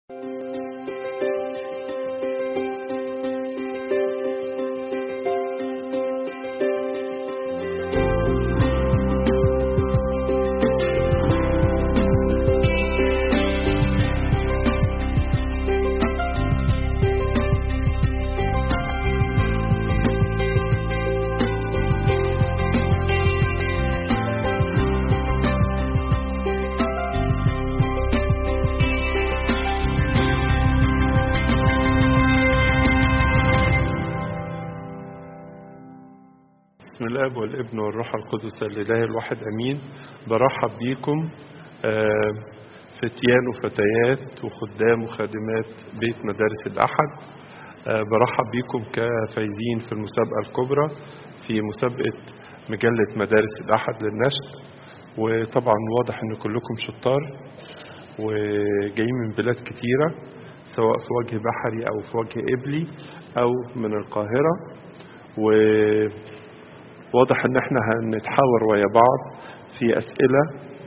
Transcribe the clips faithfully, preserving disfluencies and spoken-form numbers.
بسم الاب والابن والروح القدس الاله الواحد امين. برحب بيكم فتيان وفتيات وخدام وخادمات بيت مدارس الاحد. برحب بيكم كفايزين في المسابقه الكبرى في مسابقه مجله مدارس الاحد للنشر. وطبعا واضح ان كلكم شطار وجايين من بلاد كتيره، سواء في وجه بحري او في وجه قبلي او من القاهره. و واضح ان احنا هنتحاور ويا بعض في اسئلة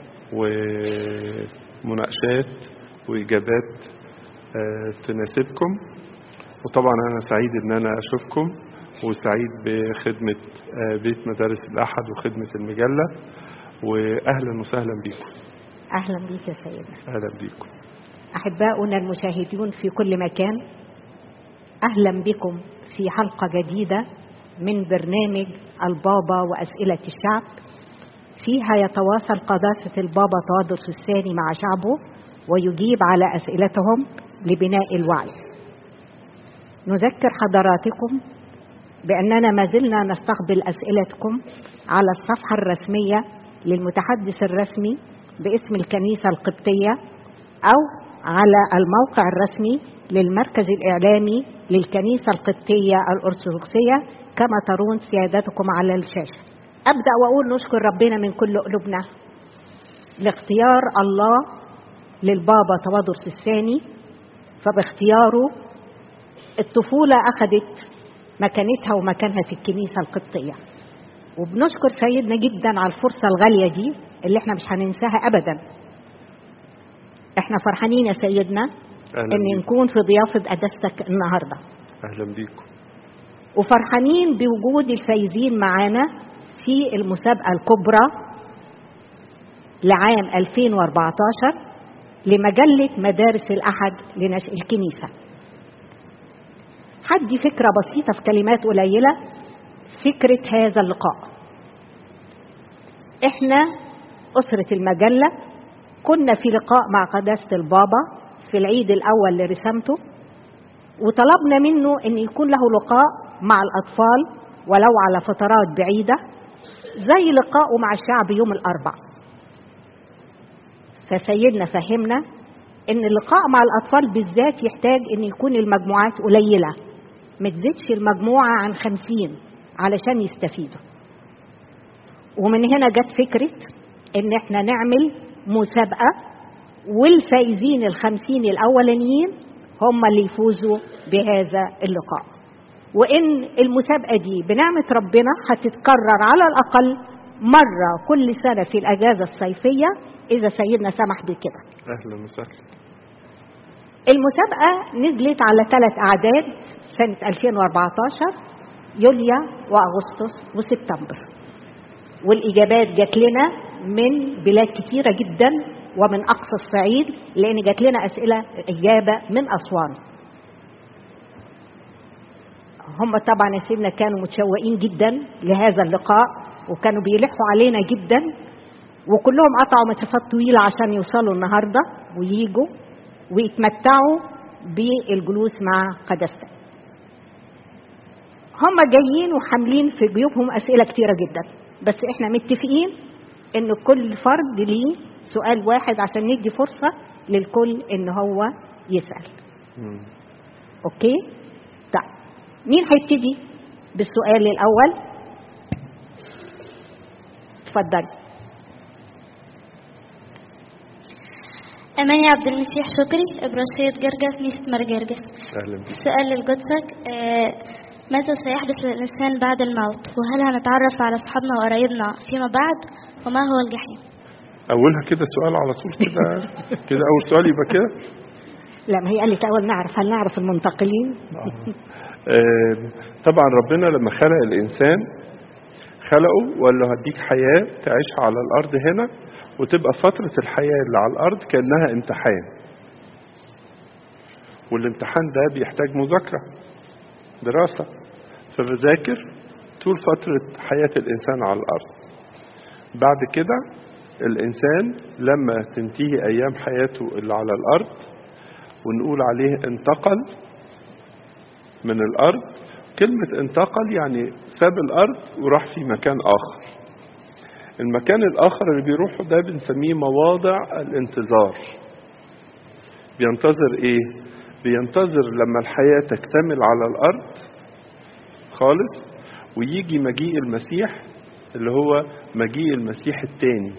ومناقشات واجابات تناسبكم. وطبعا انا سعيد ان انا اشوفكم وسعيد بخدمة بيت مدارس الاحد وخدمة المجلة، واهلا وسهلا بكم. اهلا بيك يا سيدنا. اهلا بكم احباؤنا المشاهدون في كل مكان، اهلا بكم في حلقة جديدة من برنامج البابا وأسئلة الشعب. فيها يتواصل قداسة البابا تواضرس الثاني مع شعبه ويجيب على أسئلتهم لبناء الوعي. نذكر حضراتكم بأننا ما زلنا نستقبل أسئلتكم على الصفحة الرسمية للمتحدث الرسمي باسم الكنيسة القبطية، أو على الموقع الرسمي للمركز الإعلامي للكنيسة القبطية الأرثوذكسية كما ترون سيادتكم على الشاشة. أبدأ وأقول نشكر ربنا من كل قلوبنا لاختيار الله للبابا تواضرس الثاني. فباختياره الطفولة أخذت مكانتها ومكانها في الكنيسة القبطية، وبنشكر سيدنا جدا على الفرصة الغالية دي اللي احنا مش هننساها أبدا. احنا فرحانين يا سيدنا ان نكون في ضيافة قداستك النهاردة. أهلا بيكم. وفرحانين بوجود الفايزين معانا في المسابقة الكبرى لعام ألفين وأربعة عشر لمجلة مدارس الأحد لنشء الكنيسة. هدي فكرة بسيطة في كلمات قليلة. فكرة هذا اللقاء، احنا أسرة المجلة كنا في لقاء مع قداسة البابا في العيد الأول لرسامته، وطلبنا منه أن يكون له لقاء مع الأطفال ولو على فترات بعيدة زي لقائه مع الشعب يوم الأربع. فسيدنا فهمنا أن اللقاء مع الأطفال بالذات يحتاج أن يكون المجموعات قليلة، ما تزيدش المجموعة عن خمسين علشان يستفيدوا. ومن هنا جت فكرة أن احنا نعمل مسابقة، والفائزين الخمسين الأولانيين هم اللي يفوزوا بهذا اللقاء. وإن المسابقة دي بنعمة ربنا هتتكرر على الأقل مرة كل سنة في الأجازة الصيفية إذا سيدنا سمح بكده. أهلا وسهلا. المسابقة نزلت على ثلاث أعداد سنة ألفين وأربعة عشر، يوليو وأغسطس وسبتمبر. والإجابات جات لنا من بلاد كتيرة جدا ومن أقصى الصعيد، لأن جات لنا أسئلة إجابة من أسوان. هم طبعا يا سيدنا كانوا متشوقين جدا لهذا اللقاء وكانوا بيلحوا علينا جدا، وكلهم قطعوا مسافات طويلة عشان يوصلوا النهاردة وييجوا ويتمتعوا بالجلوس مع قداستك. هم جايين وحاملين في جيوبهم أسئلة كتيرة جدا، بس احنا متفقين ان كل فرد ليه سؤال واحد عشان ندي فرصة للكل ان هو يسأل. مم. اوكي؟ طيب مين هيبتدي بالسؤال الاول؟ اتفضل. أماني عبد المسيح شكري، إبراشية جرجس، نيست مرجرجس. أهلا بك. سؤال للقدسك، آه ماذا سيحدث للإنسان بعد الموت؟ وهل هنتعرف على أصحابنا وقرايبنا فيما بعد؟ وما هو الجحيم؟ أولها كده سؤال على طول كده كده أول سؤال يبقى كده. لا، ما هي قالت أول نعرف، هل نعرف المنتقلين؟ طبعا ربنا لما خلق الإنسان خلقه وقال له هديك حياة تعيشها على الأرض هنا، وتبقى فترة الحياة اللي على الأرض كأنها امتحان، والامتحان ده بيحتاج مذاكرة دراسة، فبذاكر طول فترة حياة الإنسان على الأرض. بعد كده الإنسان لما تنتهي أيام حياته اللي على الأرض ونقول عليه انتقل من الأرض. كلمة انتقل يعني ساب الأرض وراح في مكان آخر. المكان الآخر اللي بيروحه ده بنسميه مواضع الانتظار. بينتظر إيه؟ بينتظر لما الحياة تكتمل على الأرض خالص ويجي مجيء المسيح اللي هو مجيء المسيح الثاني.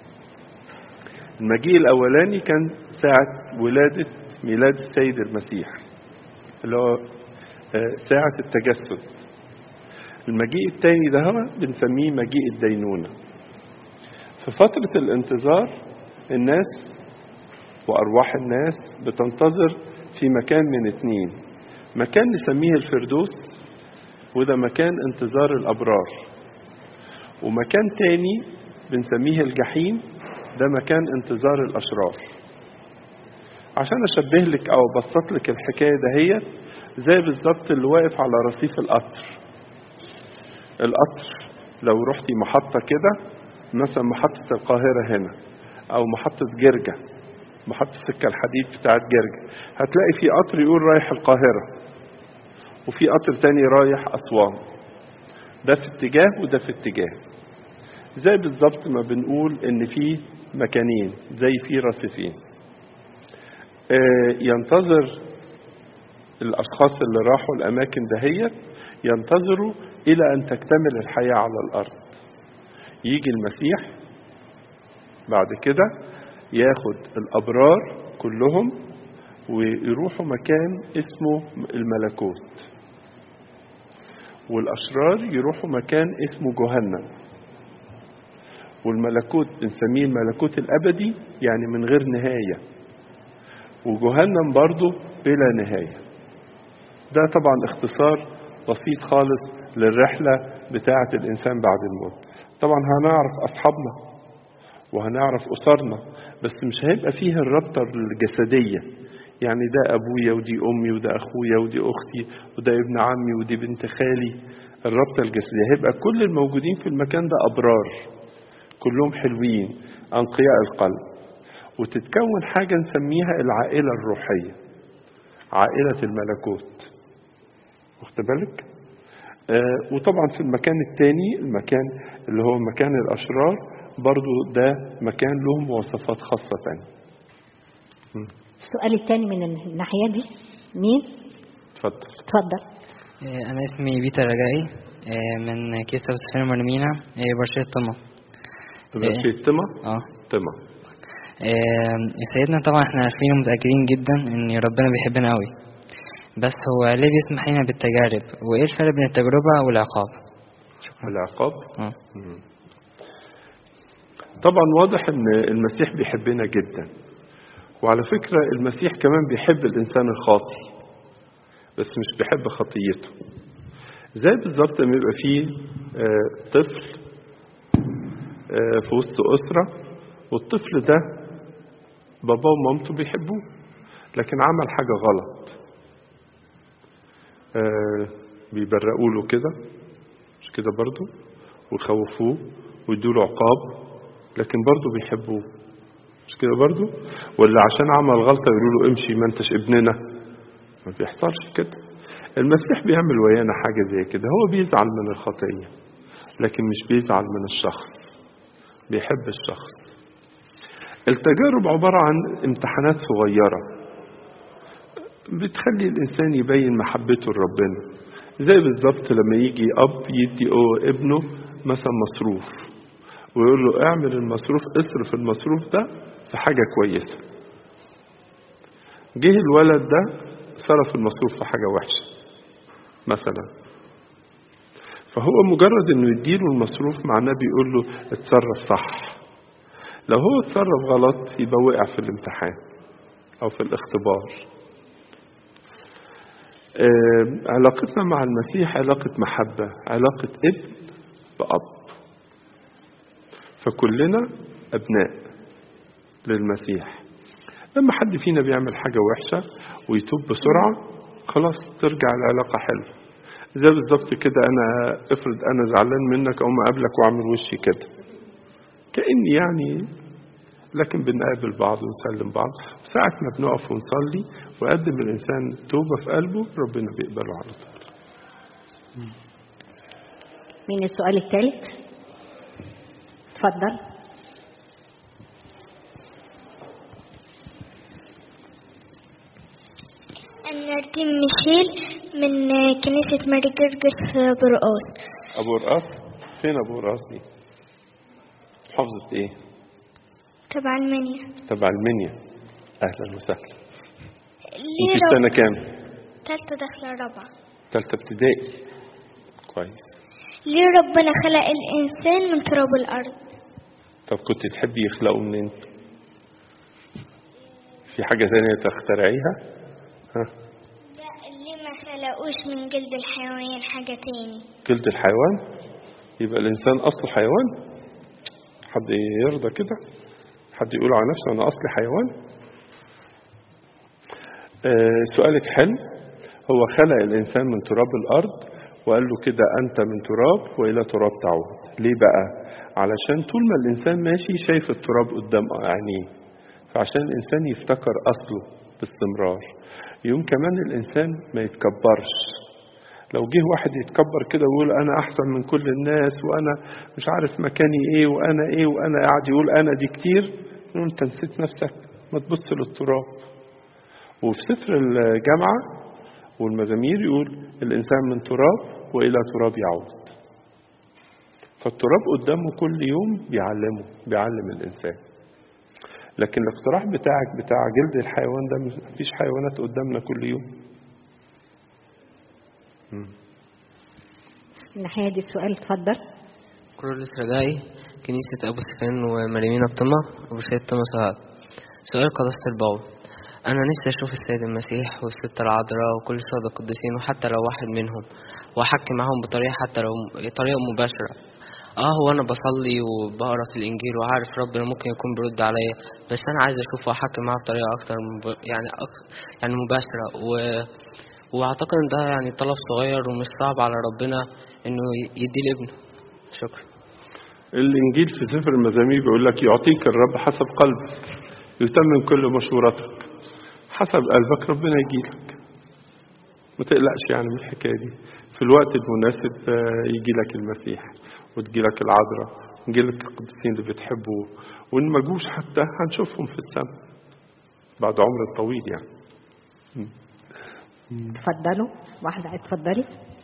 المجيء الأولاني كان ساعة ولادة ميلاد السيد المسيح اللي هو ساعة التجسد. المجيء الثاني ده هو بنسميه مجيء الدينونة. في فترة الانتظار الناس وأرواح الناس بتنتظر في مكان من اتنين. مكان نسميه الفردوس وده مكان انتظار الأبرار، ومكان تاني بنسميه الجحيم ده مكان انتظار الأشرار. عشان أشبه لك أو أبسط لك الحكاية دهيت زي بالظبط اللي واقف على رصيف القطر. القطر لو رحتي محطة كده مثلا محطة القاهرة هنا أو محطة جرجة، محطة سكة الحديد بتاعت جرجة، هتلاقي في قطر يقول رايح القاهرة وفي قطر تاني رايح أسوان. ده في اتجاه وده في اتجاه. زي بالظبط ما بنقول إن في مكانين زي في رصيفين. ينتظر الأشخاص اللي راحوا الأماكن دهيت ينتظروا إلى أن تكتمل الحياة على الأرض. يجي المسيح بعد كده ياخد الأبرار كلهم ويروحوا مكان اسمه الملكوت، والأشرار يروحوا مكان اسمه جهنم. والملكوت بنسميه الملكوت الأبدي يعني من غير نهاية، وجهنم برضو بلا نهاية. ده طبعا اختصار بسيط خالص للرحلة بتاعة الإنسان بعد الموت. طبعا هنعرف أصحابنا وهنعرف أسرنا، بس مش هيبقى فيه الرابطة الجسدية، يعني ده أبويا ودي أمي وده أخويا ودي أختي وده ابن عمي ودي بنت خالي. الرابطة الجسدية هيبقى كل الموجودين في المكان ده أبرار كلهم حلوين أنقياء القلب، وتتكون حاجة نسميها العائلة الروحية، عائلة الملكوت. واخد بالك؟ آه وطبعا في المكان التاني المكان اللي هو مكان الأشرار برضو ده مكان له مواصفات خاصة تانية. السؤال الثاني من الناحية دي مين؟ اتفضل. اتفضل. أنا اسمي بيتر رجائي من كيسة وسفينة مرنمينا برشية طمة. برشية طمة؟ اه طمة. سيدنا طبعا احنا عارفين ومتأكدين جدا ان ربنا بيحبنا قوي، بس هو ليه بيسمح لنا بالتجارب؟ وايه الفرق بين التجربة والعقاب؟ شكرا. العقاب؟ اه طبعا واضح ان المسيح بيحبنا جدا، وعلى فكرة المسيح كمان بيحب الإنسان الخاطي بس مش بيحب خطيته. زي بالظبط لما يبقى فيه آه طفل آه في وسط أسرة، والطفل ده باباه ومامته بيحبوه لكن عمل حاجة غلط، آه بيبرقوا له كده مش كده برضو ويخوفوه ويدوا له عقاب لكن برضو بيحبوه مش كده برضو، ولا عشان عمل غلطة يقولوا له امشي ما انتش ابننا. ما بيحصلش كده. المسيح بيعمل ويانا حاجة زي كده، هو بيزعل من الخطية لكن مش بيزعل من الشخص، بيحب الشخص. التجارب عبارة عن امتحانات صغيرة بتخلي الإنسان يبين محبته لربنا. زي بالظبط لما يجي أب يدي ابنه مثلا مصروف ويقول له اعمل المصروف، اصرف المصروف ده في حاجة كويسة. جه الولد ده صرف المصروف في حاجة وحشة مثلا، فهو مجرد انه يديله المصروف معناه بيقول له اتصرف صح. لو هو اتصرف غلط يبقى وقع في الامتحان او في الاختبار. آه علاقتنا مع المسيح علاقة محبة، علاقة ابن بأب، فكلنا أبناء للمسيح. لما حد فينا بيعمل حاجة وحشة ويتوب بسرعة خلاص ترجع العلاقة حلوة. زي بالظبط كده أنا افرض أنا زعلان منك أقوم أقابلك وأعمل وشي كده كأني يعني، لكن بنقابل بعض ونسلم بعض. ساعة ما بنقف ونصلي وقدم الإنسان توبة في قلبه ربنا بيقبله على طول. مين السؤال الثالث؟ اتفضل. نرتين ميشيل من كنيسة ماري جرجس في برقاص. أبو رقاص؟ فين أبو رقاص دي؟ محافظة إيه؟ تبع المنيا. تبع المنيا. أهلا وسهلا. أنت رب... السنة كام؟ تالتة داخلة رابعة. تالتة ابتدائي. كويس. ليه ربنا خلق الإنسان من تراب الأرض؟ طب كنت تحبي يخلقه منين؟ في حاجة ثانية تخترعيها؟ ها؟ لا، ليه ما خلقوش من جلد الحيوان حاجة تاني؟ جلد الحيوان؟ يبقى الإنسان أصله حيوان؟ حد يرضى كده؟ حد يقول على نفسه أنا أصلي حيوان؟ آه سؤالك حلو. هو خلق الإنسان من تراب الأرض وقال له كده أنت من تراب وإلى تراب تعود. ليه بقى؟ علشان طول ما الإنسان ماشي شايف التراب قدام عينيه، فعشان الإنسان يفتكر أصله باستمرار. يوم كمان الإنسان ما يتكبرش. لو جه واحد يتكبر كده ويقول أنا أحسن من كل الناس وأنا مش عارف مكاني إيه وأنا إيه وأنا قاعد يقول أنا دي كتير، يقول أنت نسيت نفسك، ما تبص للتراب. وفي سفر الجامعة والمزامير يقول الإنسان من تراب وإلى تراب يعود. فالتراب قدامه كل يوم بيعلمه، بيعلم الإنسان. لكن الاقتراح بتاعك بتاع جلد الحيوان ده مفيش حيوانات قدامنا كل يوم. الناحية دي السؤال. اتفضل. كرولس رجائي، كنيسة أبو سفيان ومريمين بطمة أبو شهيد طمة سعاد. سؤال قداسة البابا، أنا نفسي أشوف السيد المسيح والست العذراء وكل الشهداء القديسين وحتى لو واحد منهم وأحكي معهم بطريقة حتى لو طريقة مباشرة. اه هو انا بصلي وبقرا في الانجيل وعارف ربنا ممكن يكون بيرد عليا، بس انا عايز اشوفه واحكي معاه بطريقه اكتر مب... يعني أكتر يعني مباشره و... واعتقد ان ده يعني طلب صغير ومش صعب على ربنا انه يدي لابنه. شكرا. الانجيل في سفر المزامير بيقول لك يعطيك الرب حسب قلبك، يتمم كل مشورتك. حسب قلبك ربنا يجيلك، ما تقلقش يعني من الحكايه دي. في الوقت المناسب يجي لك المسيح وتجي لك العذراء ويجي لك القديسين اللي بتحبوا، وإن ما جوش حتى هنشوفهم في السماء بعد عمر طويل يعني. اتفضلوا. واحدة. اتفضلي.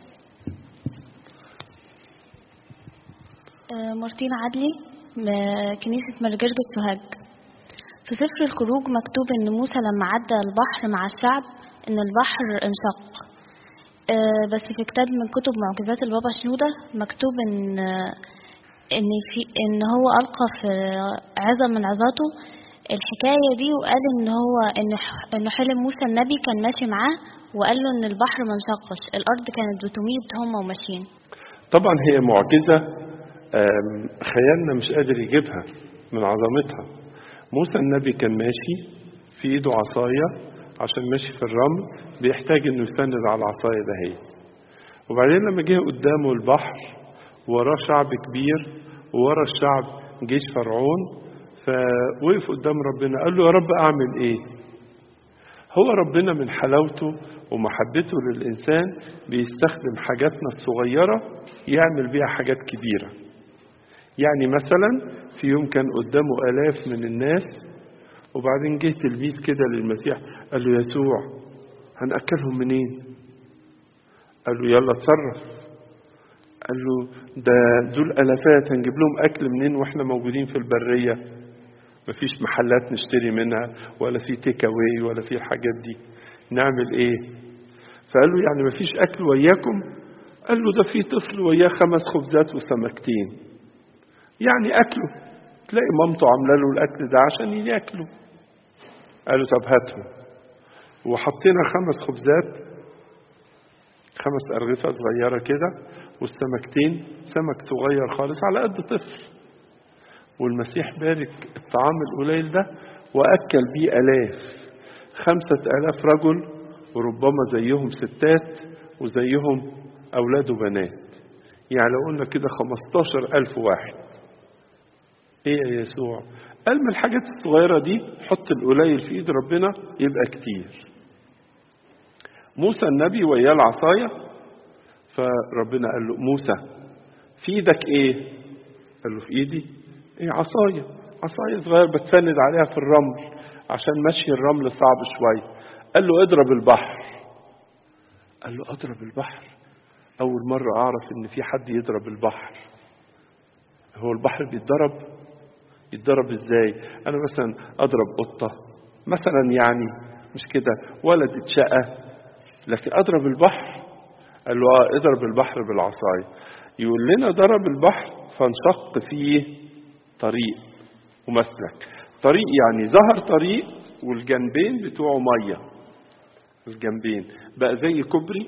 مارتين عدلي، كنيسة مرجرجس سوهاج. في سفر الخروج مكتوب ان موسى لما عدى البحر مع الشعب ان البحر انشق. بس في كتاب من كتب معجزات البابا شنودة مكتوب ان ان في ان هو القى في عظة من عظاته الحكايه دي، وقال ان هو ان انه حلم موسى النبي كان ماشي معاه وقال له ان البحر ما انشقش، الارض كانت بتميد هم وماشيين. طبعا هي معجزه خيالنا مش قادر يجيبها من عظمتها. موسى النبي كان ماشي في ايده عصايه عشان ماشي في الرمل، بيحتاج انه يستند على العصايه ده هي. وبعدين لما جه قدامه البحر وراه شعب كبير وورا الشعب جيش فرعون، فوقف قدام ربنا قال له يا رب اعمل ايه؟ هو ربنا من حلاوته ومحبته للإنسان بيستخدم حاجاتنا الصغيرة يعمل بيها حاجات كبيرة. يعني مثلا في يوم كان قدامه آلاف من الناس، وبعدين جه تلميذ كده للمسيح قال له يسوع هنأكلهم منين؟ قال له يلا اتصرف. قال له ده دول ألفات هنجيب لهم أكل منين وإحنا موجودين في البرية؟ مفيش محلات نشتري منها ولا في تيك اواي ولا في الحاجات دي، نعمل ايه؟ فقال له يعني مفيش أكل وياكم؟ قال له ده في طفل وياه خمس خبزات وسمكتين، يعني أكله، تلاقي مامته عامله له الأكل ده عشان ياكله. قال له طب هاتهم، وحطينا خمس خبزات خمس أرغفة صغيرة كده، والسمكتين سمك صغير خالص على قد طفل. والمسيح بارك الطعام القليل ده وأكل بيه آلاف، خمسة آلاف رجل، وربما زيهم ستات وزيهم أولاد وبنات. يعني لو قلنا كده خمستاشر ألف واحد. إيه يا يسوع؟ قال من الحاجات الصغيرة دي حط القليل في إيد ربنا يبقى كتير. موسى النبي وياه العصاية، فربنا قال له موسى في إيدك إيه؟ قال له في إيدي إيه؟ عصاية، عصاية صغيرة بتسند عليها في الرمل عشان مشي الرمل صعب شوية. قال له اضرب البحر. قال له اضرب البحر؟ أول مرة أعرف إن في حد يضرب البحر. هو البحر بيتضرب؟ يتضرب إزاي؟ أنا مثلا أضرب قطة مثلا، يعني مش كده، ولد اتشقى، لكن أضرب البحر؟ قال له آه اضرب البحر بالعصاية. يقول لنا ضرب البحر فانشق فيه طريق ومسلك. طريق يعني ظهر طريق والجنبين بتوعه مية، الجنبين بقى زي كوبري،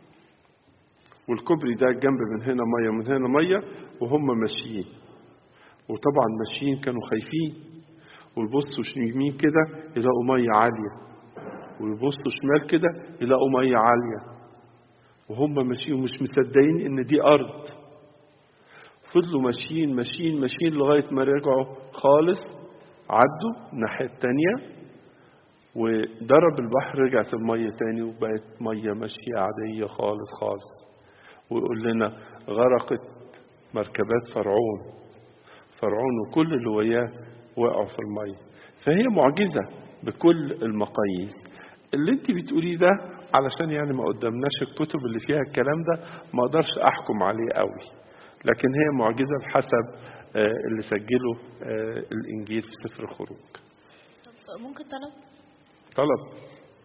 والكوبري ده الجنب من هنا مية من هنا مية، وهم ماشيين. وطبعا ماشيين كانوا خايفين، ويبصوا يمين كده يلاقوا مية عالية، ويبصوا شمال كده يلاقوا مية عالية، وهم ماشيين ومش مصدقين ان دي ارض. فضلوا ماشيين ماشيين ماشيين لغاية ما رجعوا خالص، عدوا الناحية التانية وضرب البحر، رجعت المية تاني وبقت مية ماشية عادية خالص خالص. ويقول لنا غرقت مركبات فرعون، فرعون وكل اللي وياه وقعوا في المية. فهي معجزة بكل المقاييس. اللي انت بتقوليه ده علشان يعني ما قدامناش الكتب اللي فيها الكلام ده، ما اقدرش احكم عليه قوي، لكن هي معجزة بحسب اللي سجله الانجيل في سفر الخروج. طب ممكن طلب؟ طلب.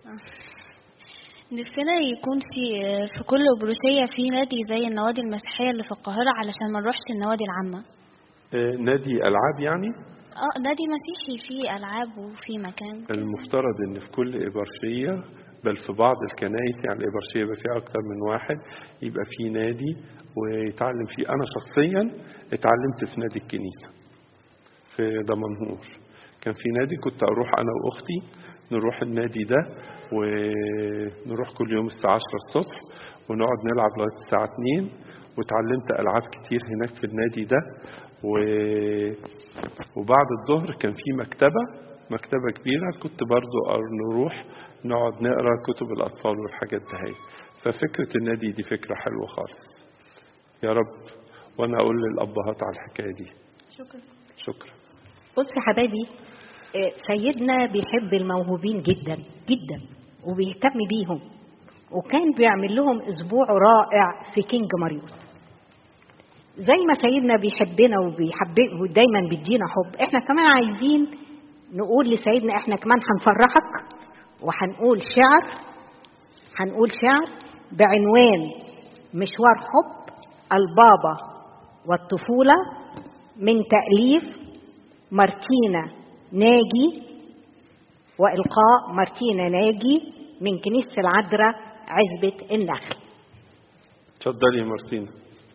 نفسنا يكون في في كل بروشية في نادي زي النوادي المسيحية اللي في القاهرة، علشان ما نروحش النوادي العامة. نادي ألعاب يعني؟ اه نادي مسيحي فيه ألعاب وفي مكان. المفترض ان في كل إبرشية، بل في بعض الكنائس، يعني الإبرشية يبقى فيها أكتر من واحد، يبقى في نادي ويتعلم فيه. أنا شخصيا اتعلمت في نادي الكنيسة في دمنهور. كان في نادي كنت أروح أنا وأختي، نروح النادي ده ونروح كل يوم الساعة عشرة الصبح ونقعد نلعب لغاية الساعة اتنين. وتعلمت ألعاب كتير هناك في النادي ده. و... وبعد الظهر كان في مكتبة مكتبة كبيرة، كنت برضو نروح نقعد نقرأ كتب الأطفال والحاجات ده. ففكرة النادي دي فكرة حلوة خالص. يا رب وأنا أقول للأبهات على الحكاية دي. شكرا. شكرا. بص يا حبايبي، سيدنا بيحب الموهوبين جدا جدا وبيهتم بيهم، وكان بيعمل لهم أسبوع رائع في كينج ماريوت. زي ما سيدنا بيحبنا وبيحب ودايما بيدينا حب، احنا كمان عايزين نقول لسيدنا احنا كمان هنفرحك، وهنقول شعر هنقول شعر بعنوان مشوار حب البابا والطفولة، من تأليف مارتينا ناجي وإلقاء مارتينا ناجي من كنيسة العذراء عزبة النخل. اتفضلي يا مارتينا.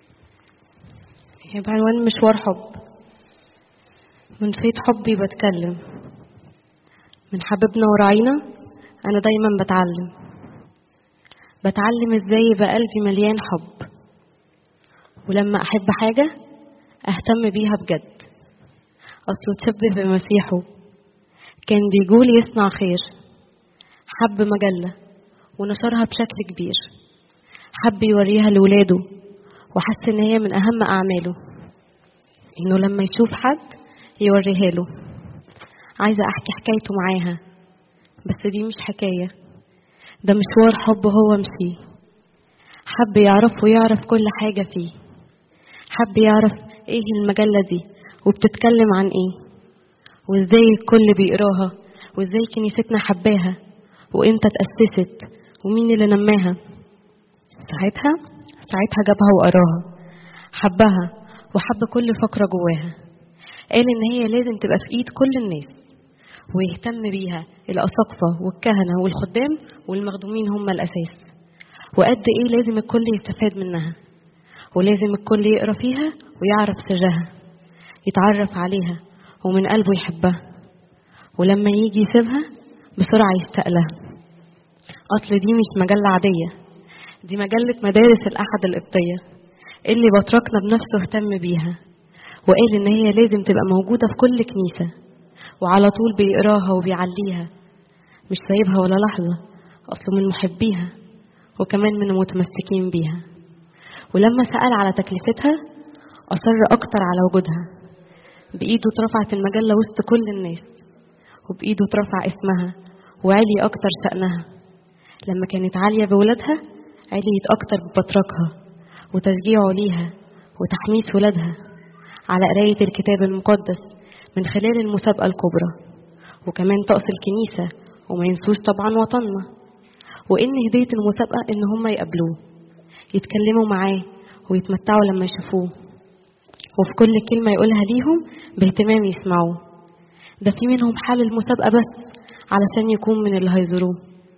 بعنوان مشوار حب. من فيض حبي بتكلم، من حبيبنا وراعينا أنا دايما بتعلم بتعلم إزاي يبقى قلبي مليان حب، ولما أحب حاجة أهتم بيها بجد. أصله تشبه بمسيحه، كان بيقول يصنع خير. حب مجلة ونشرها بشكل كبير، حب يوريها لولاده، وحس إن هي من أهم أعماله إنه لما يشوف حد يوريها له. عايزة أحكي حكايته معاها، بس دي مش حكاية، ده مشوار حب هو مشي. حب يعرف ويعرف كل حاجة فيه، حب يعرف إيه المجلة دي وبتتكلم عن إيه، وإزاي الكل بيقراها، وإزاي كنيستنا حباها، وإمتى تأسست، ومين اللي نماها. ساعتها ساعتها جابها وقراها، حبها وحب كل فقرة جواها. قال إن هي لازم تبقى في إيد كل الناس، ويهتم بيها الأساقفة والكهنة والخدام والمخدومين هم الأساس. وقد ايه لازم الكل يستفاد منها، ولازم الكل يقرأ فيها ويعرف سرها، يتعرف عليها ومن قلبه يحبها، ولما يجي يسيبها بسرعة يشتاق لها. أصل دي مش مجلة عادية، دي مجلة مدارس الأحد القبطية اللي بطركنا بنفسه اهتم بيها وقال إن هي لازم تبقى موجودة في كل كنيسة، وعلى طول بيقراها وبيعليها، مش سايبها ولا لحظة، أصله من محبيها وكمان من المتمسكين بيها. ولما سأل على تكلفتها أصر أكتر على وجودها، بإيده اترفعت المجلة وسط كل الناس، وبإيده اترفع اسمها وعلي أكتر شأنها. لما كانت عالية بولادها عليت أكتر ببطركها وتشجيعه ليها وتحميس ولادها على قراية الكتاب المقدس من خلال المسابقة الكبرى، وكمان طقس الكنيسة، وما ينسوش طبعا وطننا. وإن هدية المسابقة إن هم يقابلوه، يتكلموا معاه ويتمتعوا لما يشوفوه، وفي كل كلمة يقولها ليهم باهتمام يسمعوه. ده في منهم حال المسابقة بس علشان يكون من اللي هيزوروه.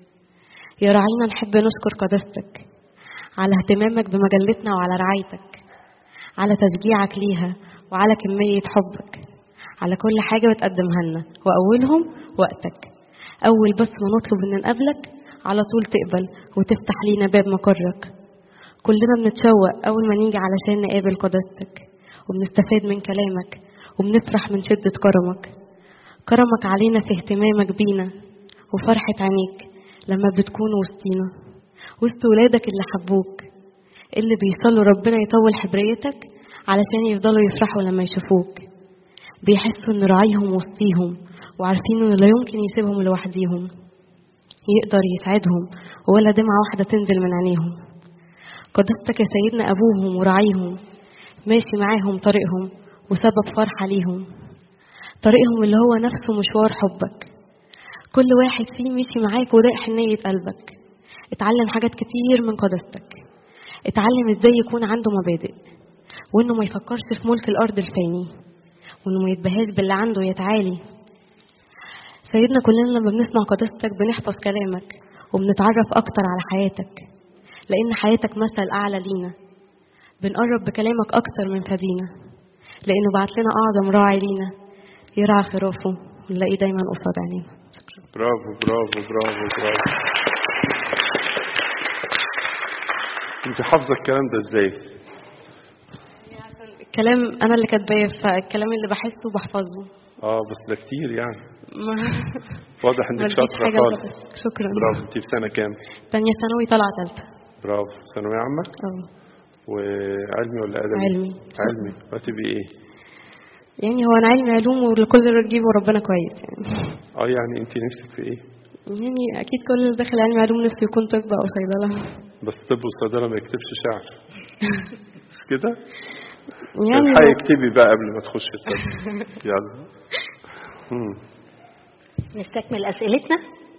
يا راعينا نحب نشكر قداستك على اهتمامك بمجلتنا وعلى رعايتك، على تشجيعك ليها وعلى كمية حبك، على كل حاجة بتقدمها لنا، وأولهم وقتك. أول بس ما نطلب إن نقابلك على طول تقبل وتفتح لينا باب مقرك. كلنا بنتشوق أول ما نيجي علشان نقابل قداستك، وبنستفاد من كلامك وبنفرح من شدة كرمك. كرمك علينا في اهتمامك بينا وفرحة عينيك لما بتكون وسطينا، وسط ولادك اللي حبوك، اللي بيصلوا ربنا يطول حبريتك علشان يفضلوا يفرحوا لما يشوفوك، بيحسوا ان راعيهم وسطيهم وعارفين انه لا يمكن يسيبهم لوحديهم، يقدر يسعدهم ولا دمعة واحدة تنزل من عينيهم. قدستك يا سيدنا أبوهم وراعيهم، ماشي معاهم طريقهم وسبب فرحة ليهم، طريقهم اللي هو نفسه مشوار حبك. كل واحد فيه مشي معاك وده حنية قلبك، اتعلم حاجات كتير من قدستك، اتعلم ازاي يكون عنده مبادئ، وانه ما يفكرش في ملك الارض الفاني، وانه ما يتبهاش باللي عنده يتعالي. سيدنا كلنا لما بنسمع قدستك بنحفظ كلامك وبنتعرف اكتر على حياتك، لان حياتك مثل اعلى لينا. بنقرب بكلامك اكتر من فدينا، لانه بعت لنا اعظم راعي لينا يرعى خرافه ونلاقيه دايما قصاد عينينا. برافو برافو برافو برافو. انت حافظه الكلام ده ازاي؟ الكلام انا اللي كاتباه، فالكلام اللي بحسه بحفظه. اه بس ده كتير يعني. واضح انك شاطره خالص. شكرا. برافو. انت في سنه كام؟ تانية ثانوي طالعه ثالثه. برافو. ثانويه عامه؟ اه. وعلمي ولا ادبي؟ علمي. علمي. هتبقي ايه؟ يعني هو انا علمي علوم والكل اللي تجيبه ربنا كويس يعني. اه يعني انت نفسك في ايه؟ يعني اكيد كل اللي داخل علمي علوم نفسه يكون طب او صيدله. بس طب وصيدله ما يكتبش شعر. مش كده؟ يعني الحقيقة اكتبي بقى قبل ما تخشي الطب. يلا. نستكمل اسئلتنا.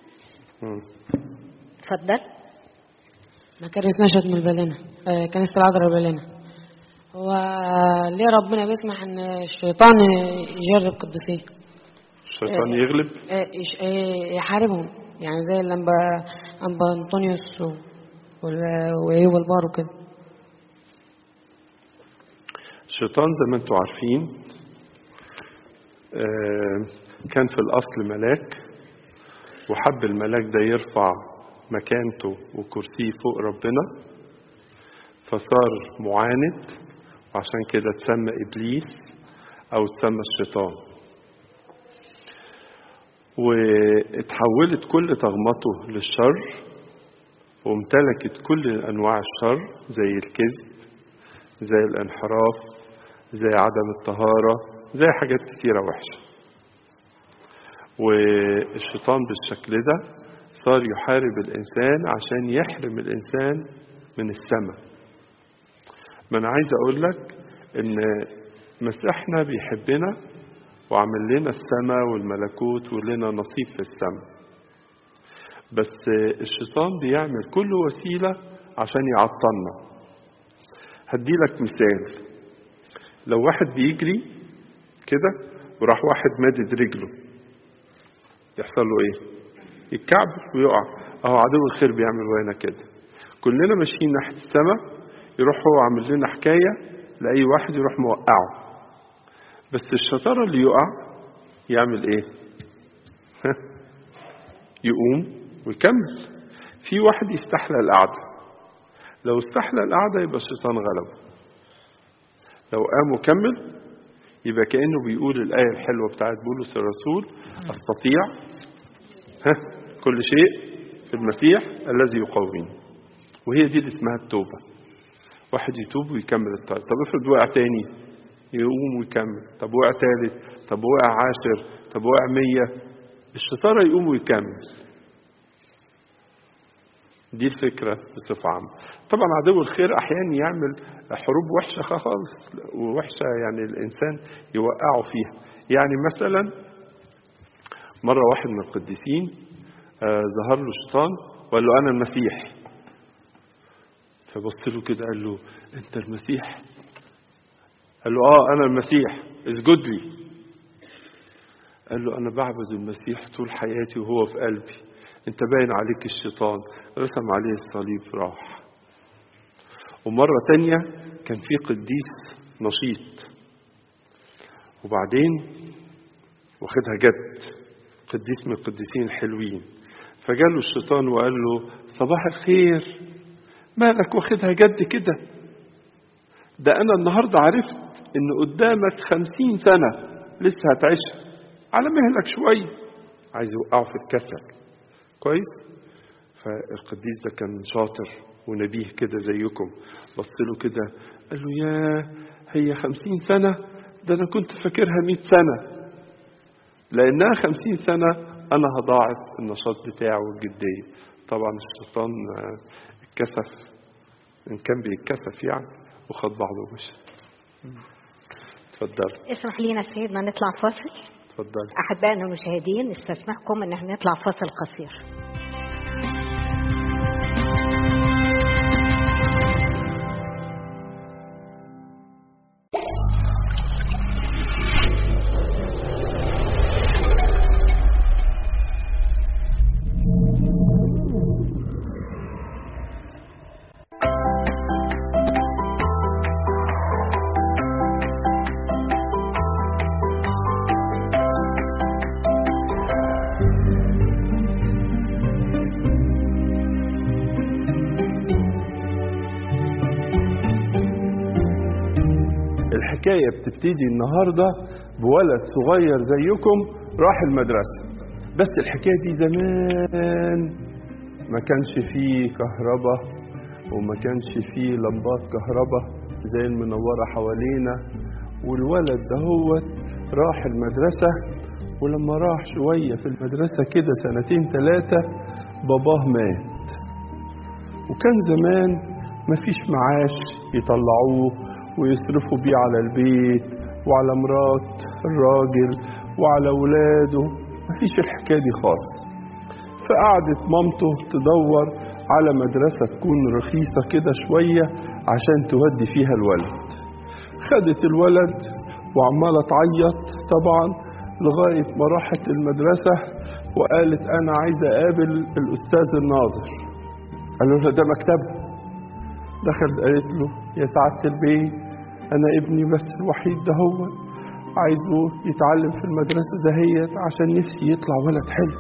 اتفضل. ما كنيسة نشأت من البلانة، كنيسة العذراء البلانة. هو ليه ربنا بيسمح ان الشيطان يجرب قديسين؟ الشيطان يغلب؟ يحاربهم، يعني زي لما أنبا أنطونيوس وأيوب البار وكده. الشيطان زي ما انتم عارفين كان في الأصل ملاك، وحب الملاك ده يرفع مكانته وكرسيه فوق ربنا، فصار معاند، وعشان كده تسمى إبليس أو تسمى الشيطان. واتحولت كل طغمته للشر، وامتلكت كل أنواع الشر زي الكذب، زي الانحراف، زي عدم الطهارة، زي حاجات كثيرة وحشة. والشيطان بالشكل ده صار يحارب الإنسان عشان يحرم الإنسان من السماء. ما أنا عايز أقول لك إن مسيحنا بيحبنا وعمل لنا السماء والملكوت ولنا نصيب في السماء، بس الشيطان بيعمل كل وسيلة عشان يعطلنا. هدي لك مثال. لو واحد بيجري كده وراح واحد مادد رجله، يحصل له ايه؟ يتكعبل ويقع. اهو عدو الخير بيعمل وانا كده. كلنا ماشيين ناحية السماء، يروح هو عامل لنا حكاية لأي واحد يروح موقعه. بس الشطارة اللي يقع يعمل ايه؟ يقوم ويكمل. في واحد يستحلى القعدة، لو استحلى القعدة يبقى الشيطان غلبه. لو قام وكمل يبقى كأنه بيقول الآية الحلوة بتاعت بولس الرسول: أستطيع ها كل شيء في المسيح الذي يقويني. وهي دي اللي اسمها التوبة. واحد يتوب ويكمل الطريق. طب افرض وقع تاني، يقوم ويكمل. طب وقع تالت، طب وقع عاشر، طب وقع مية، الشطارة يقوم ويكمل. دي الفكرة بصفة عامة. طبعا عدو الخير أحيانا يعمل حروب وحشة خالص، ووحشة يعني الإنسان يوقعه فيها. يعني مثلا مرة واحد من القديسين آه ظهر له شيطان وقال له: أنا المسيح. فبص له كده قال له: أنت المسيح؟ قال له: آه أنا المسيح، اسجد لي. قال له: أنا بعبد المسيح طول حياتي وهو في قلبي، أنت باين عليك الشيطان. رسم عليه الصليب راح. ومرة تانية كان في قديس نشيط وبعدين واخدها جد، قديس من القديسين الحلوين، فجاله الشيطان وقال له: صباح الخير، مالك واخدها جد كده؟ ده أنا النهاردة عرفت إن قدامك خمسين سنة لسه هتعيشها، على مهلك شوية. عايز يوقعه في الكسل. كويس؟ فالقديس ده كان شاطر ونبيه كده زيكم، بص له كده قال له: يا هي خمسين سنة؟ ده أنا كنت فاكرها مئة سنة. لأنها خمسين سنة أنا هضاعف النشاط بتاعه والجدية. طبعا الشيطان اتكسف، إن كان بيتكسف يعني، وخد بعضه ومشي. اتفضل. اسمح لينا سيدنا نطلع فاصل. اتفضل. أحبائنا المشاهدين، نستسمحكم إن احنا نطلع فاصل قصير. الحكاية بتبتدي النهاردة بولد صغير زيكم راح المدرسة. بس الحكاية دي زمان ما كانش فيه كهرباء وما كانش فيه لمبات كهرباء زي المنورة حوالينا. والولد ده هو راح المدرسة، ولما راح شوية في المدرسة كده سنتين ثلاثة باباه مات. وكان زمان مفيش معاش يطلعوه ويصرفوا بيه على البيت وعلى مرات الراجل وعلى ولاده، مفيش الحكاية دي خالص. فقعدت مامته تدور على مدرسة تكون رخيصة كده شوية عشان تودي فيها الولد. خدت الولد وعمالة تعيط طبعا لغاية ما راحت المدرسة وقالت: أنا عايزة أقابل الأستاذ الناظر. قالوا لها: ده مكتبه. دخلت قالت له: يا سعادة البيت، أنا ابني بس الوحيد ده هو عايزه يتعلم في المدرسة دهيت عشان نفسي يطلع ولد حلو.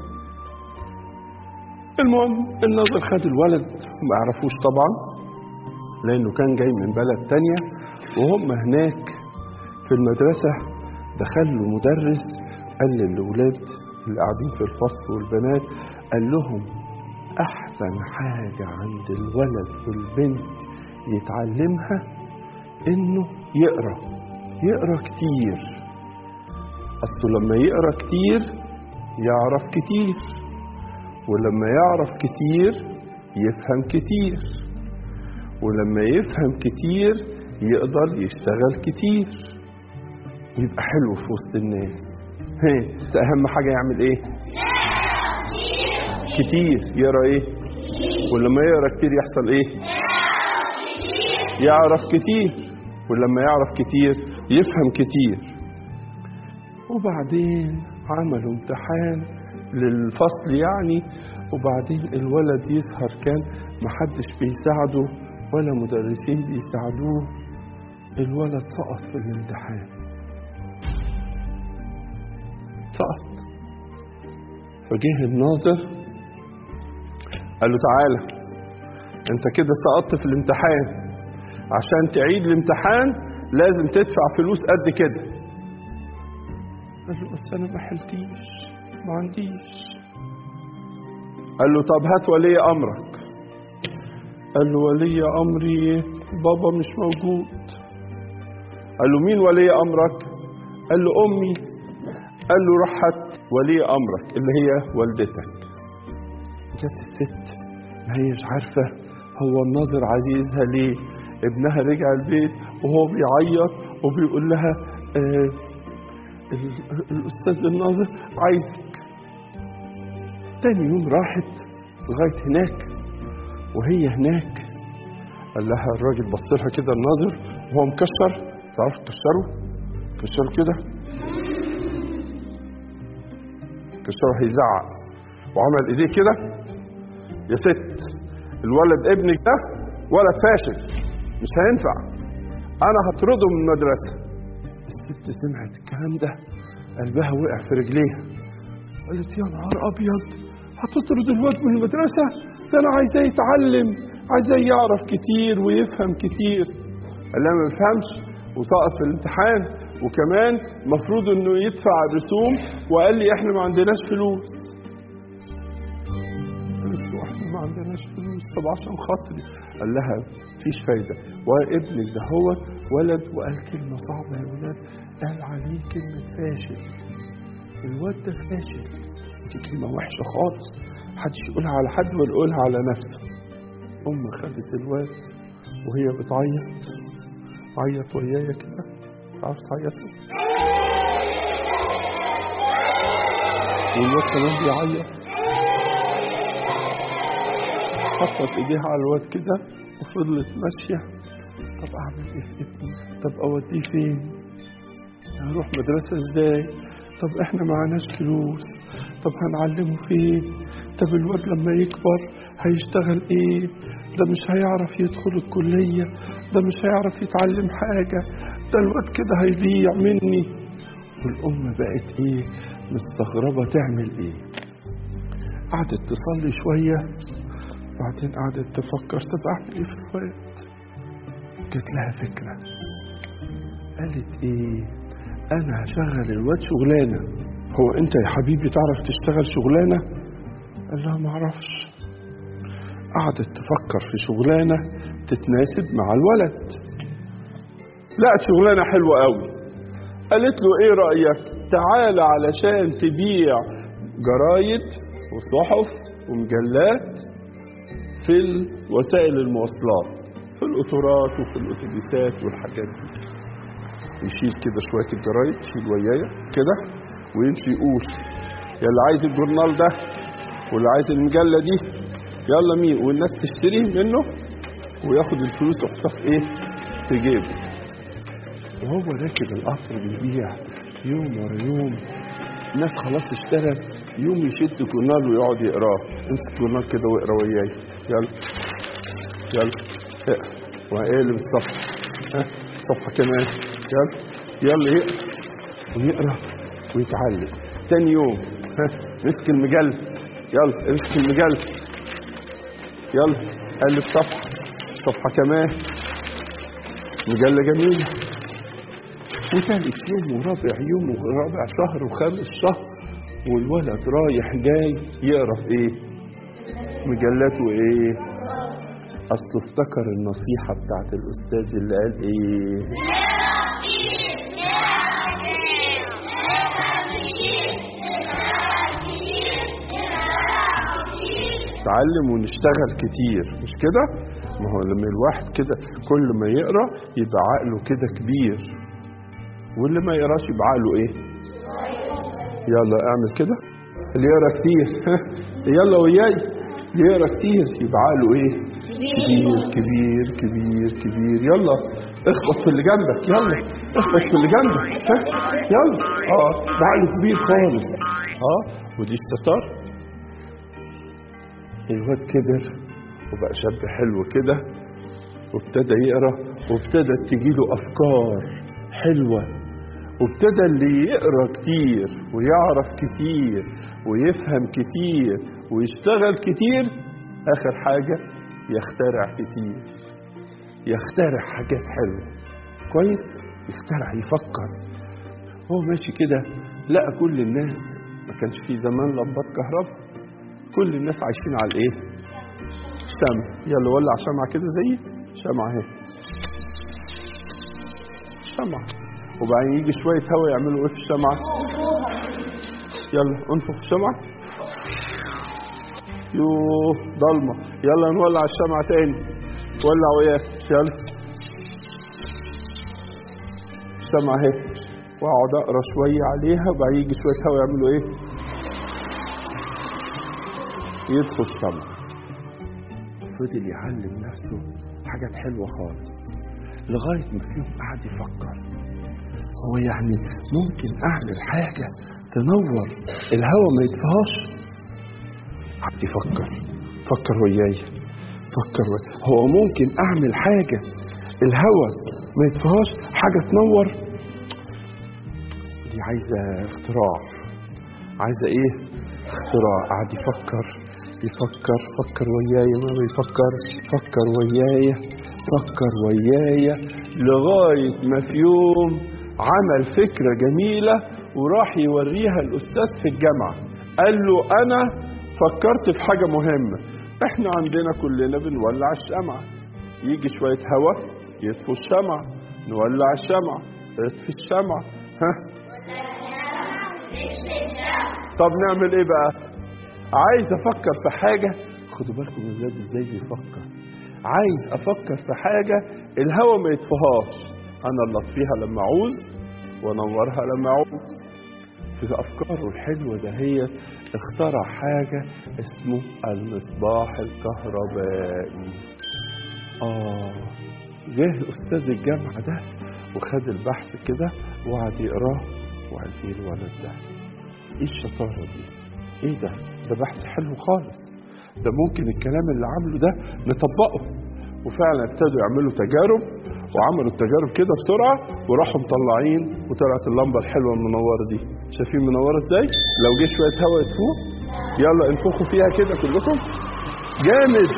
المهم الناظر خد الولد، وما يعرفوش طبعا لأنه كان جاي من بلد تانية. وهم هناك في المدرسة دخلوا مدرس قال للولاد اللي قاعدين في الفصل والبنات، قال لهم: أحسن حاجة عند الولد والبنت يتعلمها إنه يقرأ يقرأ كتير. أصله لما يقرأ كتير يعرف كتير، ولما يعرف كتير يفهم كتير، ولما يفهم كتير يقدر يشتغل كتير ويبقى حلو في وسط الناس. هي أهم حاجة يعمل إيه؟ كتير. يقرأ إيه؟ ولما يقرأ كتير يحصل إيه؟ يعرف كتير، ولما يعرف كتير يفهم كتير. وبعدين عملوا امتحان للفصل يعني، وبعدين الولد يسهر، كان محدش بيساعده ولا مدرسين بيساعدوه. الولد سقط في الامتحان، سقط. فجه الناظر قال له تعالى انت كده سقطت في الامتحان، عشان تعيد الامتحان لازم تدفع فلوس قد كده. قال له بس انا ما حلتيش، ما عنديش. قال له طب هات ولي امرك. قال له ولي امري بابا مش موجود. قال له مين ولي امرك؟ قال له امي. قال له روح هات ولي امرك اللي هي والدتك. جت الست ما هيش عارفه هو الناظر عايزها ليه. ابنها رجع البيت وهو بيعيط وبيقول لها آه الاستاذ الناظر عايزك. تاني يوم راحت لغايه هناك، وهي هناك قال لها الراجل بص لها كده الناظر وهو مكشر، تعرف تكشره؟ كشره كده، كشره هيزعق، وعمل ايديه كده. يا ست الولد ابنك ده ولد فاشل مش هينفع، انا هطرده من المدرسه. الست سمعت الكلام ده قلبها وقع في رجليها، قالت يا نهار ابيض هتطرد الواد من المدرسه؟ ده انا عايزاه يتعلم، عايزاه يعرف كتير ويفهم كتير. قال لها ما بيفهمش وسقط في الامتحان، وكمان مفروض انه يدفع الرسوم، وقال لي احنا ما عندناش فلوس. قالت له احنا ما عندناش فلوس، طب عشان خاطري. قال لها مفيش فايده، وابنك ده هو ولد وقال كلمه صعبه يا ولاد، قال عليه كلمه فاشل. الواد ده فاشل، دي كلمه وحشه خالص، محدش يقولها على حد ولا يقولها على نفسه. ام خدت الواد وهي بتعيط، عيط ويايا كده، عارف تعيط، والواد كمان بيعيط. حطت ايديها على الواد كده وفضلت ماشيه. طب اعمل ايه في ابني؟ طب اوديه فين؟ هروح مدرسه ازاي؟ طب احنا معناش فلوس، طب هنعلمه فين؟ طب الواد لما يكبر هيشتغل ايه؟ ده مش هيعرف يدخل الكليه، ده مش هيعرف يتعلم حاجه، ده الواد كده هيضيع مني. والام بقت ايه؟ مستغربه تعمل ايه. قعدت تصلي شويه، بعدين قعدت تفكر طب اعمل ايه في الواد. جت لها فكره، قالت ايه؟ انا هشغل الواد شغلانه. هو انت يا حبيبي تعرف تشتغل شغلانه؟ قال لها ما اعرفش. قعدت تفكر في شغلانه تتناسب مع الولد، لقت شغلانه حلوه قوي. قالت له ايه رايك تعالى علشان تبيع جرايد وصحف ومجلات في وسائل المواصلات، في القطارات وفي الاتوبيسات والحاجات دي. يشيل كده شويه الجرايد، يشيل ويايا كده ويمشي يقول يلا عايز الجورنال ده واللي عايز المجله دي يلا مين، والناس تشتري منه وياخد الفلوس ويحطها في ايه؟ في جيبه. وهو راكب القطر بيبيع يوم ورا يوم، الناس خلاص اشترت، يوم يشد جورنال ويقعد يقراه. امسك جورنال كده واقرا وياي، يلا يلا اقرا واقلب الصفحه، ها صفحه كمان، يلا يلا يقرا ويقرا ويتعلم. تاني يوم ها مسك المجله، يلا امسك المجله، يلا قلب صفحه صفحه كمان، مجله جميله. وثالث يوم ورابع يوم ورابع شهر وخامس شهر، والولد رايح جاي يقرا في ايه؟ مجلات وايه؟ اصله افتكر النصيحه بتاعت الاستاذ اللي قال ايه؟ تعلم ونشتغل كتير، مش كده؟ ما هو لما الواحد كده كل ما يقرا يبقى عقله كده كبير، واللي ما يقراش يبقى عقله ايه؟ يلا اعمل كده، اللي يقرا كتير يلا وياي، اللي يقرا كتير يبقى عقله ايه؟ كبير كبير كبير كبير. يلا اخبط في اللي جنبك، يلا اخبط في اللي جنبك، ها يلا. اه ده عقله كبير خالص. اه ودي استطار الواد كبر وبقى شاب حلو كده، وابتدى يقرأ، وابتدت تجيله أفكار حلوة، وابتدى اللي يقرأ كتير ويعرف كتير ويفهم كتير ويشتغل كتير، آخر حاجة يخترع كتير، يخترع حاجات حلوة كويس، يخترع، يفكر. هو ماشي كده لقى كل الناس، ما كانش في زمان لمبات كهرباء، كل الناس عايشين على الايه؟ شمع. يلا ولع شمعة كده زي شمعة اهي، شمعة. وبعدين يجي شوية هوا يعملوا ايه في الشمعة؟ يلا انفخ في الشمعة. يوه ضلمة، يلا نولع الشمعة تاني، ولع وياك، يلا الشمعة اهي. واقعد اقرا شوية عليها، وبعدين يجي شوية هوا يعملوا ايه؟ يدخل الشمعة. فضل يعلم نفسه حاجات حلوة خالص لغاية ما فيهم قعد يفكر، هو يعني ممكن أعمل حاجة تنور الهوا ما يطفاش؟ قعد يفكر، فكر وياي، فكر وياي. هو ممكن أعمل حاجة الهوا ما يطفاش، حاجة تنور؟ دي عايزة اختراع، عايزة ايه؟ اختراع. قعد يفكر يفكر فكر وياي، ما بيفكر، فكر وياي فكر وياي لغاية ما في يوم عمل فكرة جميلة وراح يوريها الأستاذ في الجامعة. قال له أنا فكرت في حاجة مهمة، احنا عندنا كلنا بنولع الشمعة، يجي شوية هوا يطفوا الشمعة، نولع الشمعة، يطفي الشمعة، ها؟ طب نعمل ايه بقى؟ عايز افكر في حاجة، خدوا بالكم الولاد ازاي بيفكر. عايز افكر في حاجة الهوا ما يطفيهاش، انا اللي اطفيها لما اعوز وانورها لما اعوز. في افكاره الحلوة ده هي اخترع حاجة اسمه المصباح الكهربائي. اه جه استاذ الجامعة ده وخد البحث كده وقعد يقراه، وقال ايه الولد ده؟ ايه الشطارة دي؟ ايه ده؟ ده بحث حلو خالص، ده ممكن الكلام اللي عمله ده نطبقه. وفعلا ابتدوا يعملوا تجارب، وعملوا التجارب كده بسرعة، وراحوا مطلعين، وطلعت اللمبة الحلوة المنورة دي. شايفين منورة ازاي؟ لو جه شوية هوا يطفوه، يلا انفخوا فيها كده كلكم. جامد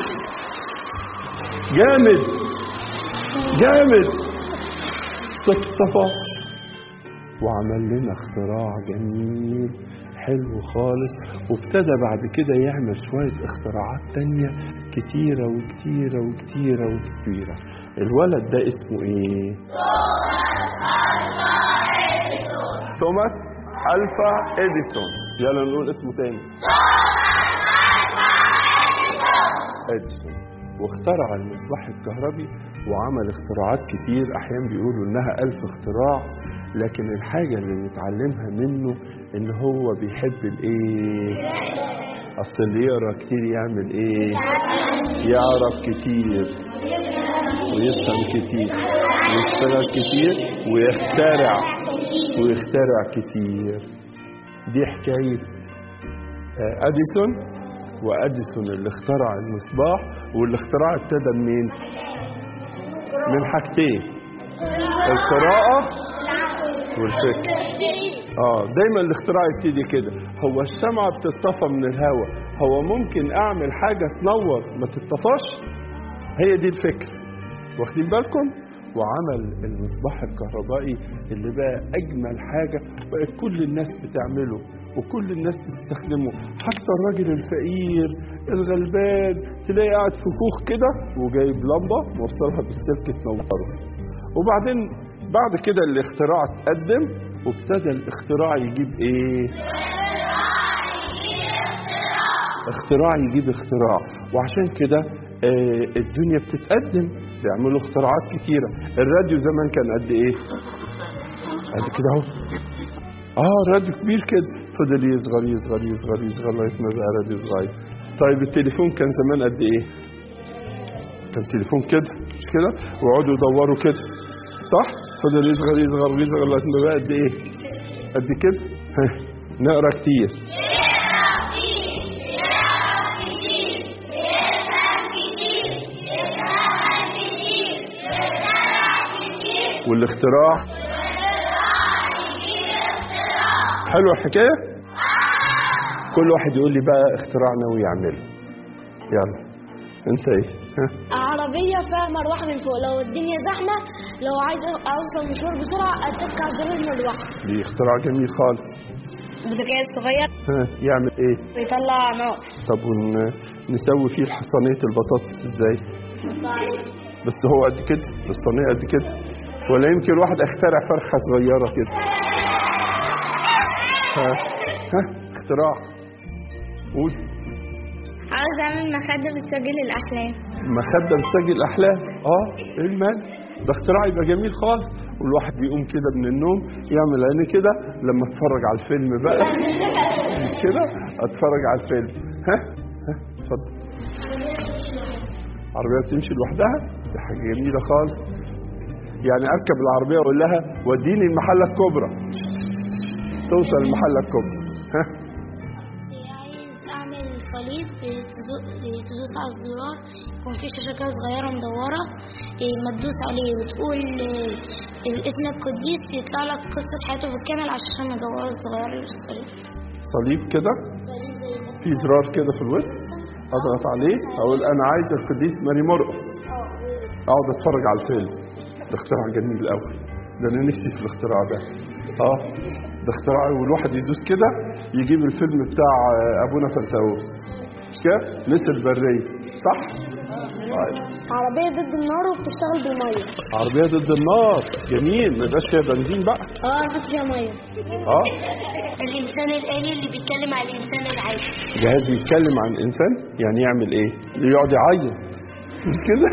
جامد جامد، تطفى. وعمل لنا اختراع جميل حلو خالص. وابتدى بعد كده يعمل شوية اختراعات تانية كتيرة وكتيرة وكتيرة وكتيرة. الولد ده اسمه ايه؟ توماس ألفا إديسون. يلا نقول اسمه تاني، إديسون. واخترع المصباح الكهربي وعمل اختراعات كتير، احيانا بيقولوا انها ألف اختراع، لكن الحاجة اللي نتعلمها منه ان هو بيحب الايه؟ اصل اللي يقرأ كتير يعمل ايه؟ يعرف كتير ويفهم كتير ويشتغل كتير ويخترع ويخترع كتير. دي حكاية أديسون. وأديسون اللي اخترع المصباح، والاختراع ابتدى منين؟ من حاجتين، القراءة والفكر. اه دايما الاختراع يبتدي كده. هو الشمعة بتطفى من الهواء، هو ممكن اعمل حاجة تنور ما تطفاش؟ هي دي الفكرة، واخدين بالكم؟ وعمل المصباح الكهربائي اللي بقى اجمل حاجة، بقت كل الناس بتعمله وكل الناس بتستخدمه، حتى الراجل الفقير الغلبان تلاقي قاعد في كوخ كده وجايب لمبة موصلها بالسلك تنوره. وبعدين بعد كده الاختراع اتقدم، وابتدى الاختراع يجيب ايه؟ اختراع يجيب اختراع. وعشان كده اه الدنيا بتتقدم، بيعملوا اختراعات كتيرة. الراديو زمان كان قد ايه؟ قد كده اهو. اه راديو كبير كده، فضل يصغر يصغر يصغر يصغر لغايه ما بقى راديو صغير. طيب التليفون كان زمان قد ايه؟ كان تليفون كده مش كده؟ وقعدوا يدوروا كده صح؟ فضل يصغر يصغر يصغر لغايه ما بقى قد ايه؟ قد كده. نقرا كتير. والاختراع حلو الحكاية. كل واحد يقول لي بقى اختراع ناوي يعمله. يلا انت ايه؟ ها؟ عربية فيها مروحة من فوق، لو الدنيا زحمة لو عايز اوصل مشوار بسرعة اتك على زر المروحة. دي اختراع جميل خالص. بوتاجاز صغير ها يعمل ايه؟ بيطلع نار. طب ونسوي فيه حصانية البطاطس ازاي؟ بس هو قد كده، الصينية قد كده، ولا يمكن واحد اخترع فرخة صغيرة كده. ها ها اختراع. قول. عاوز اعمل مخدة بتسجل الاحلام. مخدة بتسجل الاحلام؟ اه ايه المال؟ ده اختراع يبقى جميل خالص. والواحد يقوم كده من النوم يعمل عيني كده لما اتفرج على الفيلم بقى. مش كده اتفرج على الفيلم. ها ها اتفضل. عربية بتمشي لوحدها؟ دي حاجة جميلة خالص. يعني اركب العربية واقول لها وديني المحلة الكبرى، توصل المحلة الكبرى. ها عايز اعمل صليب تدوس على الزرار يكون في شاشة كده صغيرة مدورة، ما تدوس عليه وتقول الاسم القديس يطلع لك قصة حياته بالكامل على الشاشة المدورة الصغيرة للصليب. صليب كده في زرار كده في الوسط اضغط عليه اقول انا عايز القديس ماري مرقس، اقعد اتفرج على الفيلم. ده اختراع جميل قوي. ده انا نفسي في الاختراع ده. اه ده اختراع. والواحد يدوس كده يجيب الفيلم بتاع ابونا فرساوس مش كده؟ نسر البرية صح؟ طيب. عربية ضد النار وبتشتغل بالمية. عربية ضد النار جميل، ما يبقاش فيها بنزين بقى. اه بس فيها مية. اه الانسان الآلي اللي بيتكلم عن الانسان العادي. جهاز يتكلم عن الانسان يعني يعمل ايه؟ يقعد يعيط مش كده؟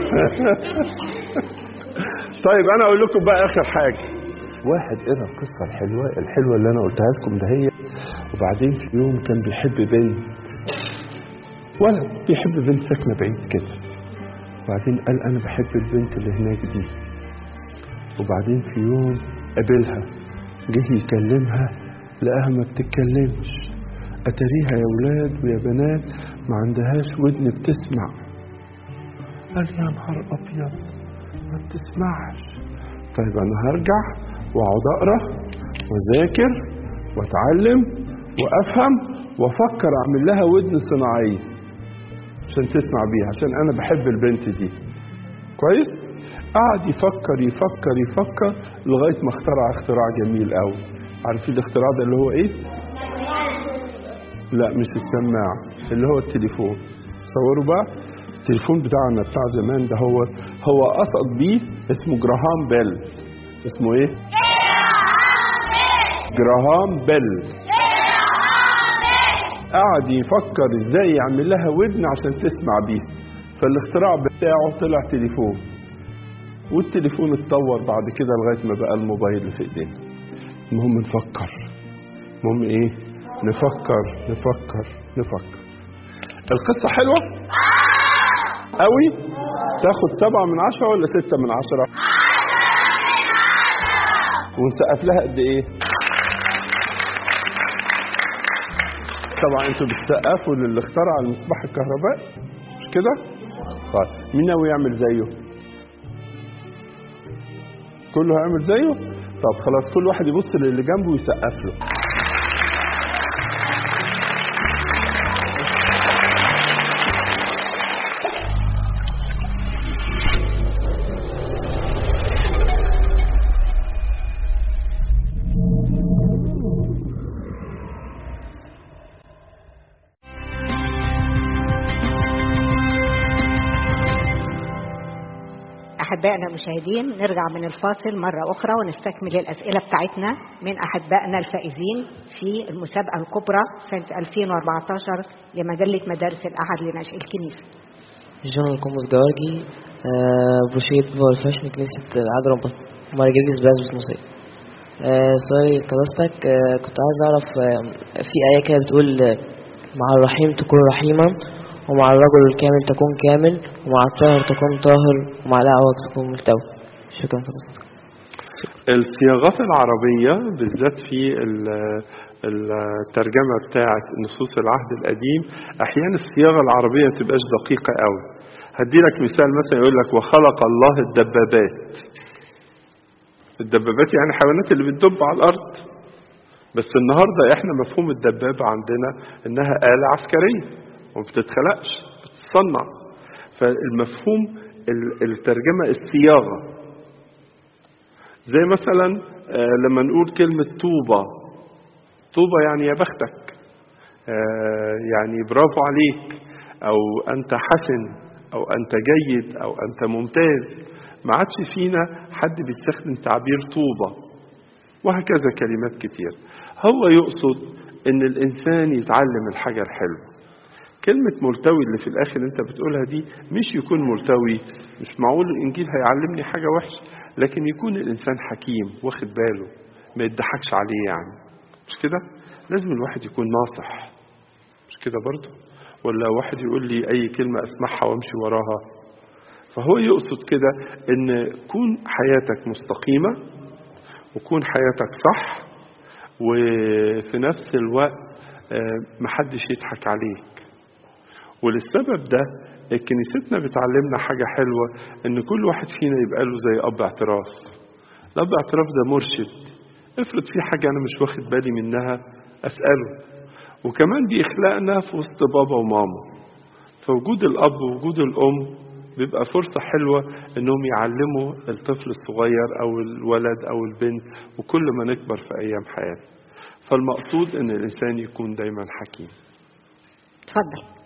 طيب انا اقول لكم بقى اخر حاجة. واحد قرا القصة الحلوة الحلوة اللي انا قلتها لكم ده هي، وبعدين في يوم كان بيحب بنت، ولد بيحب بنت ساكنة بعيد كده، وبعدين قال انا بحب البنت اللي هناك دي، وبعدين في يوم قابلها جه يكلمها لقاها ما بتتكلمش. اتاريها يا ولاد ويا بنات ما عندهاش ودن بتسمع. قال يا نهار ابيض ما بتسمعش. طيب انا هرجع واقعد اقرا واذاكر واتعلم وافهم وافكر اعمل لها ودن صناعيه عشان تسمع بيها، عشان انا بحب البنت دي. كويس؟ قعد يفكر يفكر يفكر لغايه ما اخترع اختراع جميل قوي. عارفين الاختراع ده اللي هو ايه؟ لا مش السماعه، اللي هو التليفون. تصوروا بقى التليفون بتاعنا بتاع زمان ده هو هو قصد بيه اسمه جراهام بيل. اسمه ايه؟ جراهام بيل. قعد يفكر ازاي يعمل لها ودن عشان تسمع بيه، فالاختراع بتاعه طلع تليفون، والتليفون اتطور بعد كده لغايه ما بقى الموبايل اللي في ايدينا. المهم نفكر، المهم ايه؟ نفكر نفكر نفكر. القصه حلوه قوي. تاخد سبعة من عشرة ولا ستة من عشرة؟ ونسقف لها قد ايه؟ طبعا انتوا بتسقفوا للي اخترع المصباح الكهربائي مش كده؟ طيب مين ناوي يعمل زيه؟ كله هيعمل زيه؟ طب خلاص كل واحد يبص للي جنبه ويسقف له. أحبائنا المشاهدين نرجع من الفاصل مرة أخرى ونستكمل الأسئلة بتاعتنا من أحبائنا الفائزين في المسابقة الكبرى سنة ألفين وأربعة عشر لمجلة مدارس الأحد لنشء الكنيسة. جون القمص جوارجي بروشيت والفاشن كنيسة العذراء مارجريس بازبس مصري. سؤالي لقداستك كنت عايز أعرف في آية كده بتقول مع الرحيم تكون رحيما ومع الرجل الكامل تكون كامل ومع الطاهر تكون طاهر ومع الأعوج تكون ملتوي. شكرا حضرتك. الصياغات العربية بالذات في الترجمة بتاعة نصوص العهد القديم أحيانا الصياغة العربية تبقاش دقيقة قوي. هدي لك مثال، مثلا يقول لك وخلق الله الدبابات. الدبابات يعني حيوانات اللي بتدب على الأرض، بس النهاردة احنا مفهوم الدبابة عندنا انها آلة عسكرية وما بتتخلقش، بتتصنع. فالمفهوم الترجمة الصياغة، زي مثلا لما نقول كلمة طوبة، طوبة يعني يا بختك، يعني برافو عليك، او انت حسن، او انت جيد، او انت ممتاز. ما عادش فينا حد بيستخدم تعبير طوبة، وهكذا كلمات كتير. هو يقصد ان الانسان يتعلم الحاجة الحلوة. كلمة ملتوي اللي في الاخر انت بتقولها دي مش يكون ملتوي، مش معقول الانجيل هيعلمني حاجة وحشة، لكن يكون الانسان حكيم واخد باله، ما يضحكش عليه. يعني مش كده؟ لازم الواحد يكون ناصح، مش كده برضو؟ ولا واحد يقول لي اي كلمة اسمعها وامشي وراها؟ فهو يقصد كده ان كون حياتك مستقيمة، وكون حياتك صح، وفي نفس الوقت محدش يضحك عليك. وللسبب ده كنيستنا بتعلمنا حاجة حلوة، ان كل واحد فينا يبقى له زي اب اعتراف. الاب اعتراف ده مرشد. افرض في حاجة انا مش واخد بالي منها اسأله. وكمان بيخلقنا في وسط بابا وماما، فوجود الاب ووجود الام بيبقى فرصة حلوة انهم يعلموا الطفل الصغير او الولد او البنت، وكل ما نكبر في ايام حياتنا. فالمقصود ان الانسان يكون دايما حكيم. اتفضل.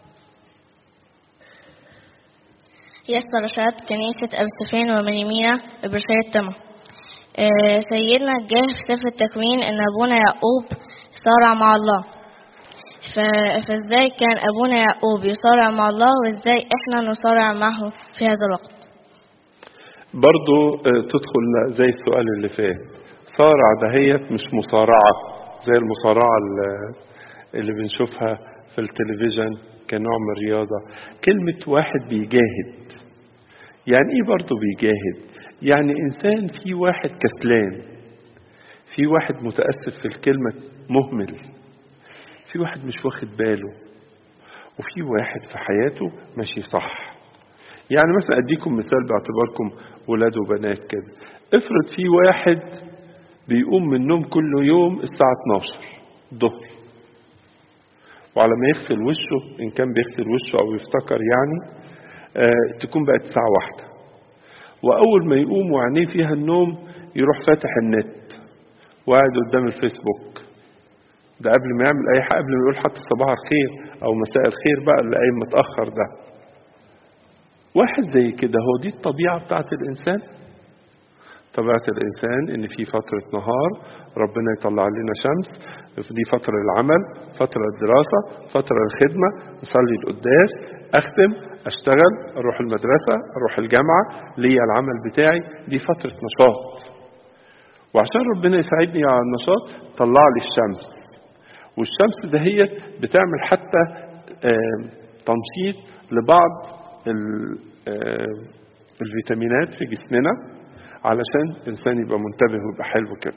يسر رشاد كنيسة أبو سفين ومنيمينا ببرشية تمة. آه سيدنا جه في سفر التكوين ان ابونا يعقوب صارع مع الله. فازاي كان ابونا يعقوب يصارع مع الله، وازاي احنا نصارع معه في هذا الوقت؟ برضو تدخل زي السؤال اللي فات. صارع دهيت مش مصارعة زي المصارعة اللي بنشوفها في التلفزيون كنوع من الرياضة. كلمة واحد بيجاهد، يعني ايه برضو بيجاهد؟ يعني انسان في واحد كسلان، في واحد متأسف في الكلمة مهمل، في واحد مش واخد باله، وفي واحد في حياته ماشي صح. يعني مثلا اديكم مثال باعتباركم ولاد وبنات كده. افرض في واحد بيقوم من النوم كل يوم الساعة اتناشر الظهر، وعلى ما يغسل وشه، ان كان بيغسل وشه او يفتكر يعني آه تكون بقت الساعة واحدة، واول ما يقوم وعينيه فيها النوم يروح فاتح النت وقاعد قدام الفيسبوك. ده قبل ما يعمل اي حاجة، قبل ما يقول حتى صباح الخير او مساء الخير بقى اللي قايم متأخر ده. واحد زي كده، هو دي الطبيعة بتاعت الانسان؟ طبيعة الانسان ان في فترة نهار ربنا يطلع لنا شمس، دي فترة العمل، فترة الدراسة، فترة الخدمة، نصلي القداس، اختم، اشتغل، اروح المدرسة، اروح الجامعة، ليا العمل بتاعي. دي فترة نشاط، وعشان ربنا يساعدني على النشاط طلع لي الشمس. والشمس دهيت بتعمل حتى تنشيط لبعض الفيتامينات في جسمنا علشان الإنسان يبقى منتبه ويبقى حلو كده.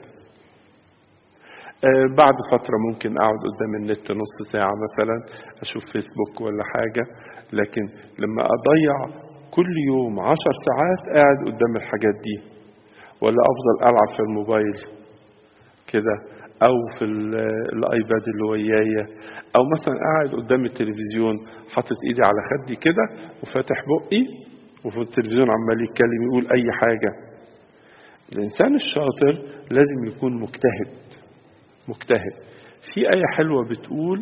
بعد فترة ممكن أقعد قدام النت نص ساعة مثلا أشوف فيسبوك ولا حاجة، لكن لما أضيع كل يوم عشر ساعات قاعد قدام الحاجات دي، ولا أفضل ألعب في الموبايل كده أو في الآيباد اللي ويايا، أو مثلا قاعد قدام التلفزيون حاطط إيدي على خدي كده وفاتح بقي وفي التلفزيون عمال يتكلم يقول أي حاجة. الإنسان الشاطر لازم يكون مجتهد مجتهد. في آية حلوة بتقول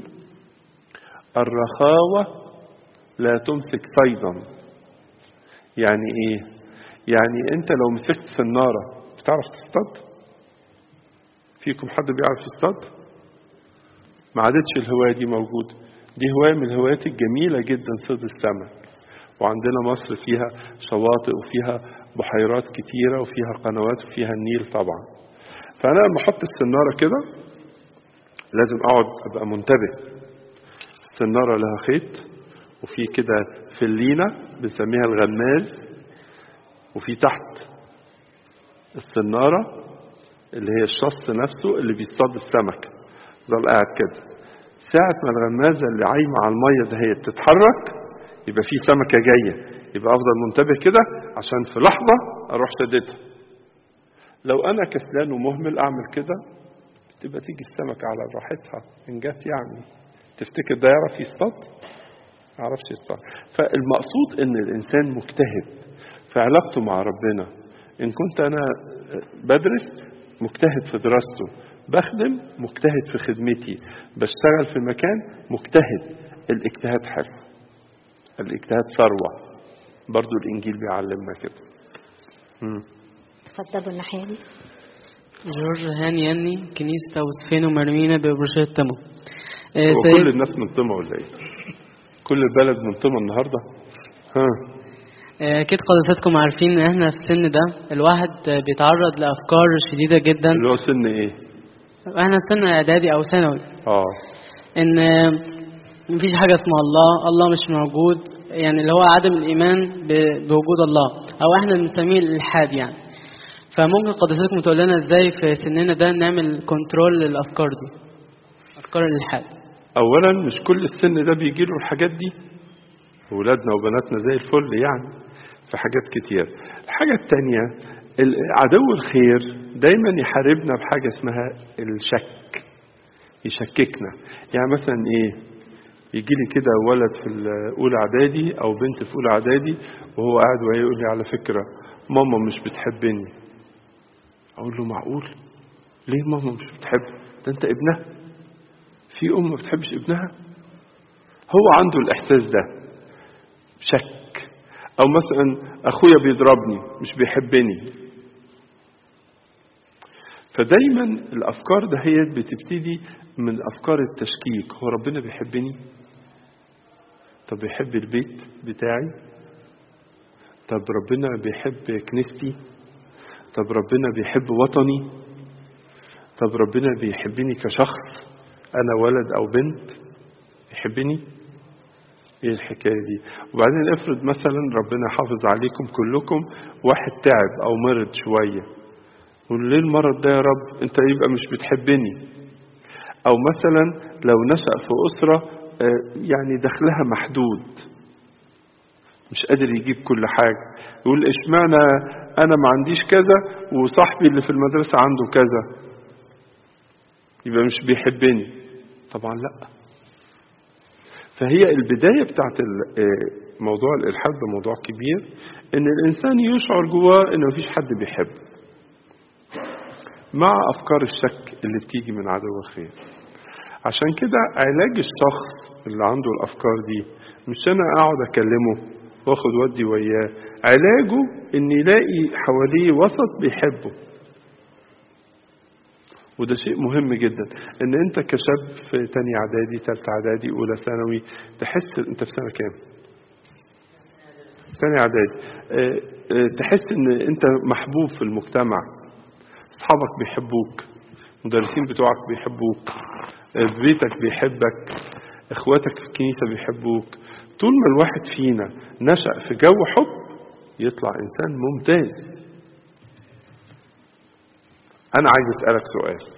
الرخاوة لا تمسك صيدا. يعني إيه؟ يعني أنت لو مسكت سنارة بتعرف تصطاد؟ فيكم حد بيعرف يصطاد؟ ما عادتش الهواية دي موجودة. دي هواية من الهوايات الجميلة جدا، صيد السمك. وعندنا مصر فيها شواطئ وفيها بحيرات كتيرة وفيها قنوات وفيها النيل طبعا. فأنا لما أحط السنارة كده لازم أقعد أبقى منتبه. السنارة لها خيط، وفي كده فلينة بنسميها الغماز، وفي تحت السنارة اللي هي الشص نفسه اللي بيصطاد السمكة. ظل قاعد كده ساعة ما الغمازة اللي عايمة على المية ده هي تتحرك يبقى في سمكة جاية، يبقى أفضل منتبه كده عشان في لحظة أروح شدتها. لو أنا كسلان ومهمل أعمل كده تبقى تيجي السمكة على راحتها إن جت. يعني تفتكر ده يعرف يصطاد؟ ما يعرفش يصطاد. فالمقصود إن الإنسان مجتهد في علاقته مع ربنا. إن كنت أنا بدرس مجتهد في دراسته، بخدم مجتهد في خدمتي، بشتغل في مكان مجتهد. الاجتهاد حلو، الاجتهاد ثروة، برضو الإنجيل بيعلمنا كده. اتفضلوا الناحية دي. جورج هاني ياني كنيسة وسفين ومرمينا ببرشية تمو. آه كل الناس من طمة ولا ايه؟ كل البلد من طمة النهاردة؟ ها أكيد قداستكم عارفين إن إحنا في السن ده الواحد بيتعرض لأفكار شديدة جدا. اللي هو سن إيه؟ إحنا سن إعدادي أو ثانوي. آه إن مفيش حاجة اسمها الله، الله مش موجود، يعني اللي هو عدم الإيمان بوجود الله، أو إحنا بنسميه الإلحاد يعني. فممكن قداستكم تقول لنا إزاي في سننا ده نعمل كنترول للأفكار دي، أفكار الإلحاد؟ أولا مش كل السن ده بيجيله الحاجات دي، ولادنا وبناتنا زي الفل يعني في حاجات كتير. الحاجة التانية عدو الخير دايما يحاربنا بحاجة اسمها الشك، يشككنا. يعني مثلا ايه، يجي لي كده ولد في الاولى اعدادي او بنت في اولى اعدادي وهو قاعد وهي يقول لي على فكرة ماما مش بتحبني. اقول له معقول؟ ليه ماما مش بتحب؟ ده انت ابنها، في ام ما بتحبش ابنها؟ هو عنده الاحساس ده، شك. او مثلا اخويا بيضربني مش بيحبني. فدايما الافكار ده هي بتبتدي من افكار التشكيك. هو ربنا بيحبني؟ طب بيحب البيت بتاعي؟ طب ربنا بيحب كنيستي؟ طب ربنا بيحب وطني؟ طب ربنا بيحبني كشخص انا ولد او بنت؟ يحبني؟ ايه الحكاية دي؟ وبعدين افرض مثلا ربنا حافظ عليكم كلكم واحد تعب او مرض شوية، قول ليه المرض ده يا رب؟ انت يبقى مش بتحبني. او مثلا لو نشأ في اسرة يعني دخلها محدود، مش قادر يجيب كل حاجة، يقول اشمعنى انا ما عنديش كذا وصاحبي اللي في المدرسة عنده كذا، يبقى مش بيحبني. طبعا لا. فهي البداية بتاعت موضوع الإلحاد ده موضوع كبير، ان الانسان يشعر جواه ان مفيش حد بيحبه، مع افكار الشك اللي بتيجي من عدو الخير. عشان كده علاج الشخص اللي عنده الافكار دي مش انا اقعد اكلمه واخد ودي وياه، علاجه ان يلاقي حواليه وسط بيحبه. وده شيء مهم جدا، ان انت كشاب في تاني اعدادي تالتة اعدادي اولى ثانوي تحس انت في سنة كام؟ تاني اعدادي. اه اه تحس ان انت محبوب في المجتمع، اصحابك بيحبوك، مدرسين بتوعك بيحبوك، اه بيتك بيحبك، اخواتك في الكنيسة بيحبوك. طول ما الواحد فينا نشأ في جو حب يطلع انسان ممتاز. أنا عايز أسألك سؤال،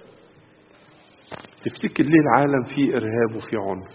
تفتكر ليه العالم فيه إرهاب وفيه عنف؟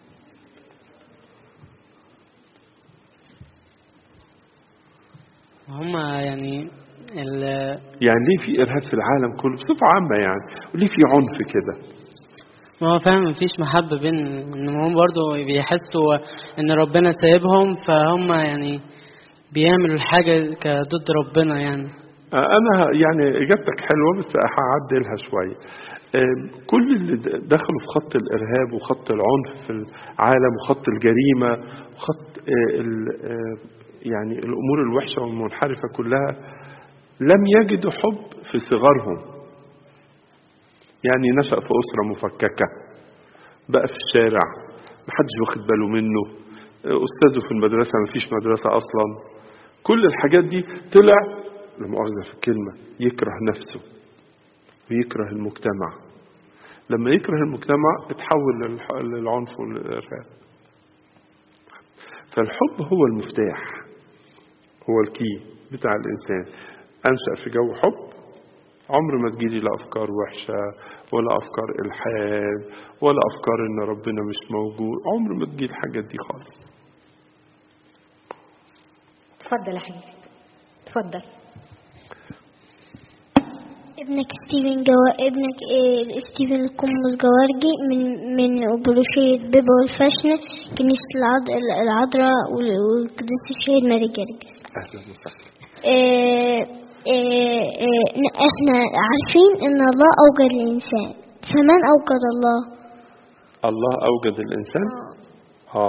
هما يعني ال يعني ليه في إرهاب في العالم كله بصفة عامة يعني، وليه في عنف كده؟ ما هو فاهم مفيش محبة بين إنهم برضو بيحسوا إن ربنا سايبهم، فهم يعني بيعملوا الحاجة كضد ربنا يعني. أنا يعني إجابتك حلوة بس هعدلها شوية. كل اللي دخلوا في خط الإرهاب وخط العنف في العالم وخط الجريمة وخط يعني الأمور الوحشة والمنحرفة كلها لم يجدوا حب في صغرهم. يعني نشأ في أسرة مفككة، بقى في الشارع محدش واخد باله منه، أستاذه في المدرسة مفيش مدرسة أصلا. كل الحاجات دي طلع لمؤاخذة في الكلمة يكره نفسه ويكره المجتمع. لما يكره المجتمع اتحول للعنف والإرهاب. فالحب هو المفتاح، هو الكي بتاع الإنسان. أنشأ في جو حب، عمر ما تجيلي لا أفكار وحشة ولا أفكار إلحاد ولا أفكار إن ربنا مش موجود، عمر ما تجيلي الحاجات دي خالص. تفضل يا حبيبي، تفضل. ابنك ستيفن جوا ابنك إيه ستيفن القمص جوارجي من من بروشية بيبا والفاشنة كنيسة العذ... العذراء والقديس الشهيد ماري جرجس. أهلا وسهلا. إيه إيه إيه احنا عارفين ان الله اوجد الانسان، فمن اوجد الله؟ الله اوجد الانسان. اه, آه.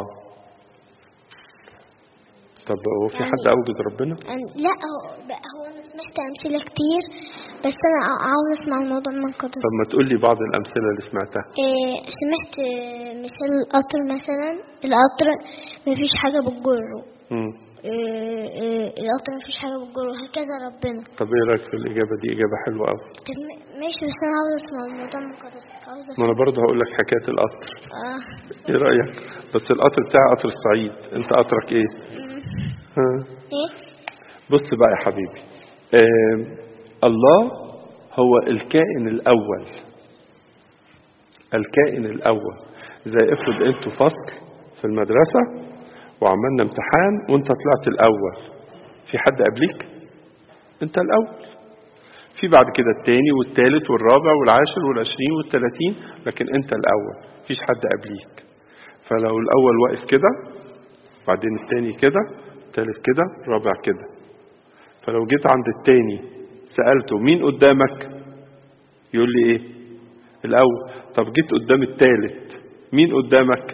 طب هو في حد اوجد ربنا؟ لا هو هو انا سمعت امثله كتير، بس انا عاوز اسمع الموضوع من قدس. طب ما تقول لي بعض الامثله اللي سمعتها. إيه سمعت مثال القطر مثلا، القطر مفيش حاجه بتجره. امم إيه إيه القطر مفيش حاجه بتجره، هكذا ربنا. طب ايه رايك في الاجابه دي؟ اجابه حلوه قوي. طب ماشي، بس انا عاوز اسمع الموضوع من قدس. ما انا برضه هقول لك حكايه القطر. اه ايه رايك؟ بس القطر بتاعي قطر الصعيد، انت قطرك ايه؟ ها ايه؟ بص بقى يا حبيبي، آه الله هو الكائن الاول. الكائن الاول. زي افرض انتوا فصل في المدرسه وعملنا امتحان وانت طلعت الاول، في حد قبليك؟ انت الاول. في بعد كده التاني والتالت والرابع والعاشر والعشرين والتلاتين، لكن انت الاول، مفيش حد قبليك. فلو الاول واقف كده، بعدين التاني كده، التالت كده، الرابع كده. فلو جيت عند التاني سألته مين قدامك؟ يقول لي ايه؟ الاول. طب جيت قدام التالت، مين قدامك؟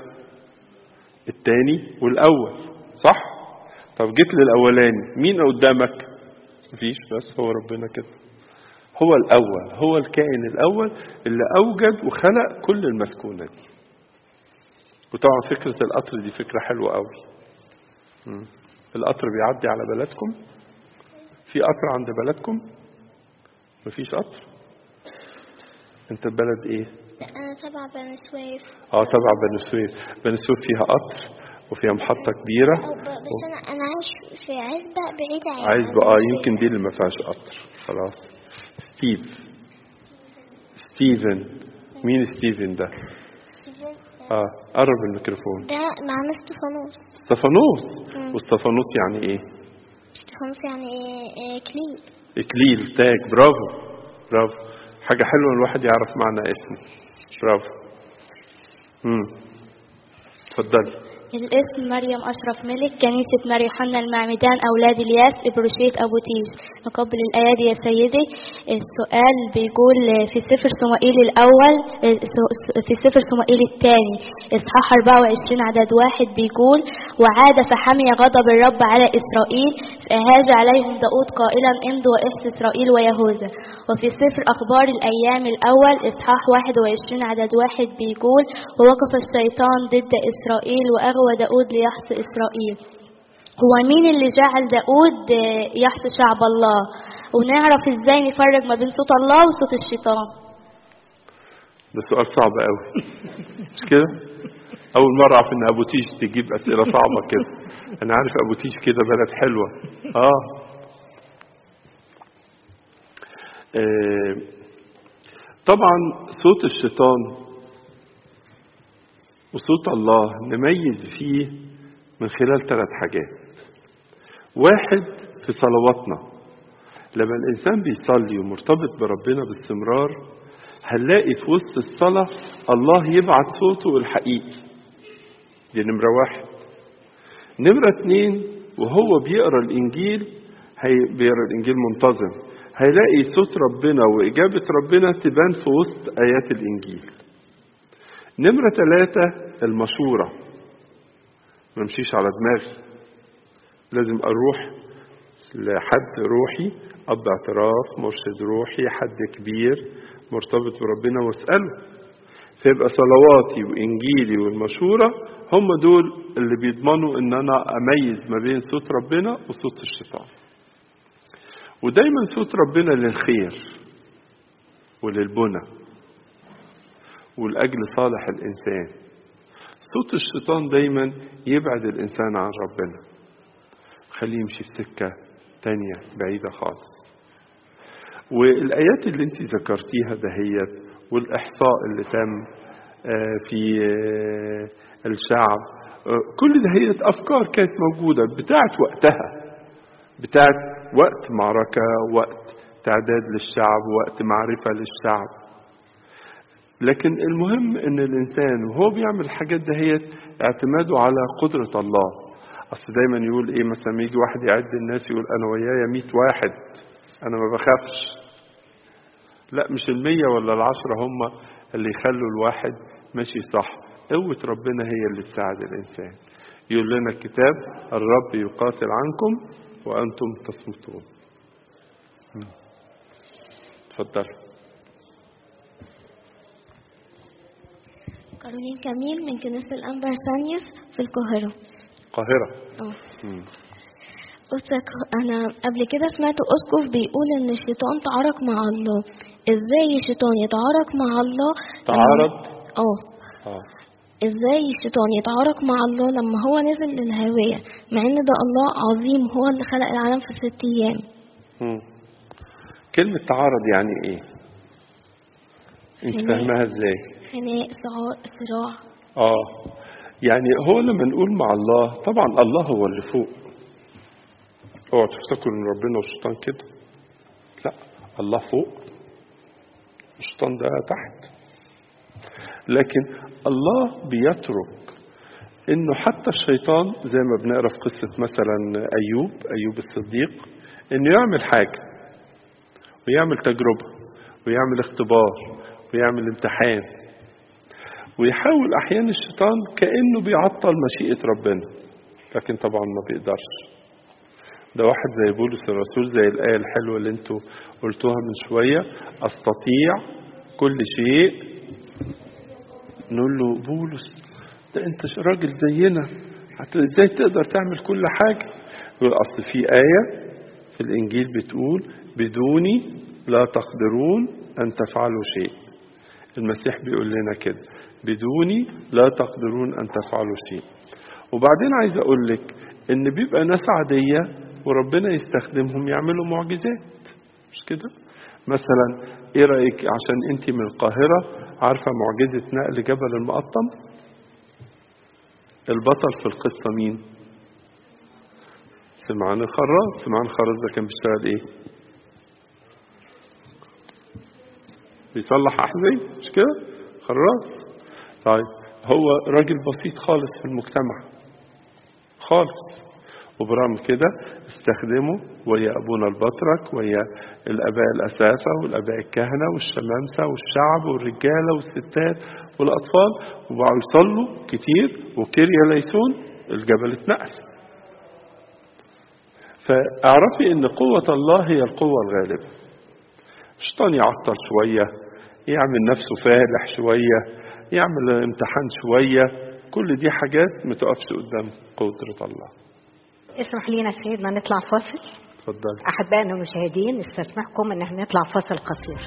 التاني والاول، صح؟ طب جيت للاولاني، مين قدامك؟ مفيش، بس هو ربنا كده. هو الاول، هو الكائن الاول اللي اوجد وخلق كل المسكونة دي. وطبعا فكرة القطر دي فكرة حلوة قوي. مم. القطر بيعدي على بلدكم؟ في قطر عند بلدكم؟ مفيش قطر؟ انت بلد ايه؟ انا تبع بني سويف. اه تبع بني سويف. بني سويف فيها قطر وفيها محطة كبيرة. بس انا انا عايش في عزبة بعيدة عن عزبة. اه يمكن دي اللي ما فيهاش قطر. خلاص. ستيف ستيفن. مين ستيفن ده؟ اه قرب الميكروفون. ده معناه استفانوس. استفانوس. واستفانوس يعني ايه؟ استفانوس يعني ايه؟ إيه كليل. اكليل، تاج. برافو برافو. حاجة حلوة الواحد يعرف معنى اسمه. برافو. امم اتفضلي. الاسم مريم أشرف ملك، كنيسة ماري يوحنا المعمدان أولاد الياس، إبروشية أبو تيج. نقبل الآيات يا سيدي. السؤال بيقول في سفر صموئيل الأول، في سفر صموئيل الثاني إصحاح أربعة وعشرين عدد واحد بيقول: وعاد فحمي غضب الرب على إسرائيل فأهاج عليهم داود قائلا: امضوا واحصوا إسرائيل ويهوذا. وفي سفر أخبار الأيام الأول إصحاح واحد وعشرين عدد واحد بيقول: ووقف الشيطان ضد إسرائيل وأغوى وداود ليحصي إسرائيل. هو مين اللي جعل داود يحصي شعب الله؟ ونعرف ازاي نفرق ما بين صوت الله وصوت الشيطان؟ ده سؤال صعب قوي مش كده؟ اول مرة اعرف ان ابو تيج تجيب اسئلة صعبة كده. انا عارف ابو تيج كده بلد حلوة. اه, آه. طبعا صوت الشيطان وصوت الله نميز فيه من خلال ثلاث حاجات. واحد، في صلواتنا. لما الإنسان بيصلي ومرتبط بربنا باستمرار، هنلاقي في وسط الصلاة الله يبعت صوته الحقيقي. دي نمرة واحد. نمرة اتنين، وهو بيقرأ الإنجيل، هي بيقرأ الإنجيل منتظم، هيلاقي صوت ربنا وإجابة ربنا تبان في وسط آيات الإنجيل. نمرة ثلاثة، المشورة. ما نمشيش على دماغي، لازم أروح لحد روحي، أب اعتراف، مرشد روحي، حد كبير مرتبط بربنا واسأله. فيبقى صلواتي وإنجيلي والمشورة هم دول اللي بيضمنوا إن أنا أميز ما بين صوت ربنا وصوت الشيطان. ودايما صوت ربنا للخير وللبنى والأجل صالح الإنسان. صوت الشيطان دايما يبعد الإنسان عن ربنا، خليه يمشي في سكة تانية بعيدة خالص. والآيات اللي انت ذكرتيها دهيت والإحصاء اللي تم في الشعب، كل دهيت أفكار كانت موجودة بتاعت وقتها، بتاعت وقت معركة، وقت تعداد للشعب ووقت معرفة للشعب. لكن المهم ان الانسان وهو بيعمل الحاجات دهيت اعتماده على قدرة الله. اصل دايما يقول ايه مثلا يجي واحد يعد الناس يقول انا ويايا مئة واحد انا ما بخافش. لا، مش المية ولا العشرة هم اللي يخلوا الواحد ماشي صح. قوة ربنا هي اللي تساعد الانسان. يقول لنا الكتاب الرب يقاتل عنكم وانتم تصمتون. اتفضل. كارولين كميل من كنيسة الأنبا أرسانيوس في القاهرة. القاهرة. اه. أستاذ أنا قبل كده سمعت أسقف بيقول إن الشيطان تعارك مع الله. إزاي الشيطان يتعارك مع الله؟ تعارض؟ اه. اه. إزاي الشيطان يتعارك مع الله لما هو نزل للهوية، مع إن ده الله عظيم هو اللي خلق العالم في ست أيام. مم. كلمة تعارض يعني إيه؟ أنت فاهمها إزاي؟ خناق، صراع. آه يعني هو لما نقول مع الله، طبعا الله هو اللي فوق. اوعوا تفتكروا ان ربنا والشيطان كده. لا، الله فوق والشيطان ده تحت. لكن الله بيترك انه حتى الشيطان زي ما بنقرا في قصه مثلا ايوب ايوب الصديق انه يعمل حاجه ويعمل تجربه ويعمل اختبار ويعمل امتحان، ويحاول احيانا الشيطان كانه بيعطل مشيئه ربنا، لكن طبعا ما بيقدرش. ده واحد زي بولس الرسول، زي الآية الحلوة اللي انتوا قلتوها من شوية، أستطيع كل شيء. نقول له بولس ده انت راجل زينا، ازاي تقدر تعمل كل حاجة؟ يقول أصل في آية في الإنجيل بتقول بدوني لا تقدرون أن تفعلوا شيء. المسيح بيقول لنا كده، بدوني لا تقدرون أن تفعلوا شيء. وبعدين عايز أقول لك إن بيبقى ناس عادية وربنا يستخدمهم يعملوا معجزات، مش كده؟ مثلا ايه رأيك عشان انت من القاهرة عارفة معجزة نقل جبل المقطم؟ البطل في القصة مين؟ سمعان الخراز. سمعان الخراز ده كان بيشتغل ايه؟ بيصلح أحذية، مش كده؟ خراز. طيب هو راجل بسيط خالص في المجتمع خالص، وبرغم كده استخدموا ويا أبونا البطرك ويا الأباء الأسافة والأباء الكهنة والشمامسة والشعب والرجالة والستات والأطفال، وبقوا يصلوا كتير وكيريا ليسون الجبل اتنقل. فاعرفي ان قوة الله هي القوة الغالبة. الشيطان يعطل شوية، يعمل نفسه فالح شوية، يعمل امتحان شوية، كل دي حاجات ما تقفش قدام قدرة الله. اسمح لينا سيدنا نطلع فاصل. اتفضل. أحبائنا المشاهدين نستسمحكم ان احنا نطلع فاصل قصير.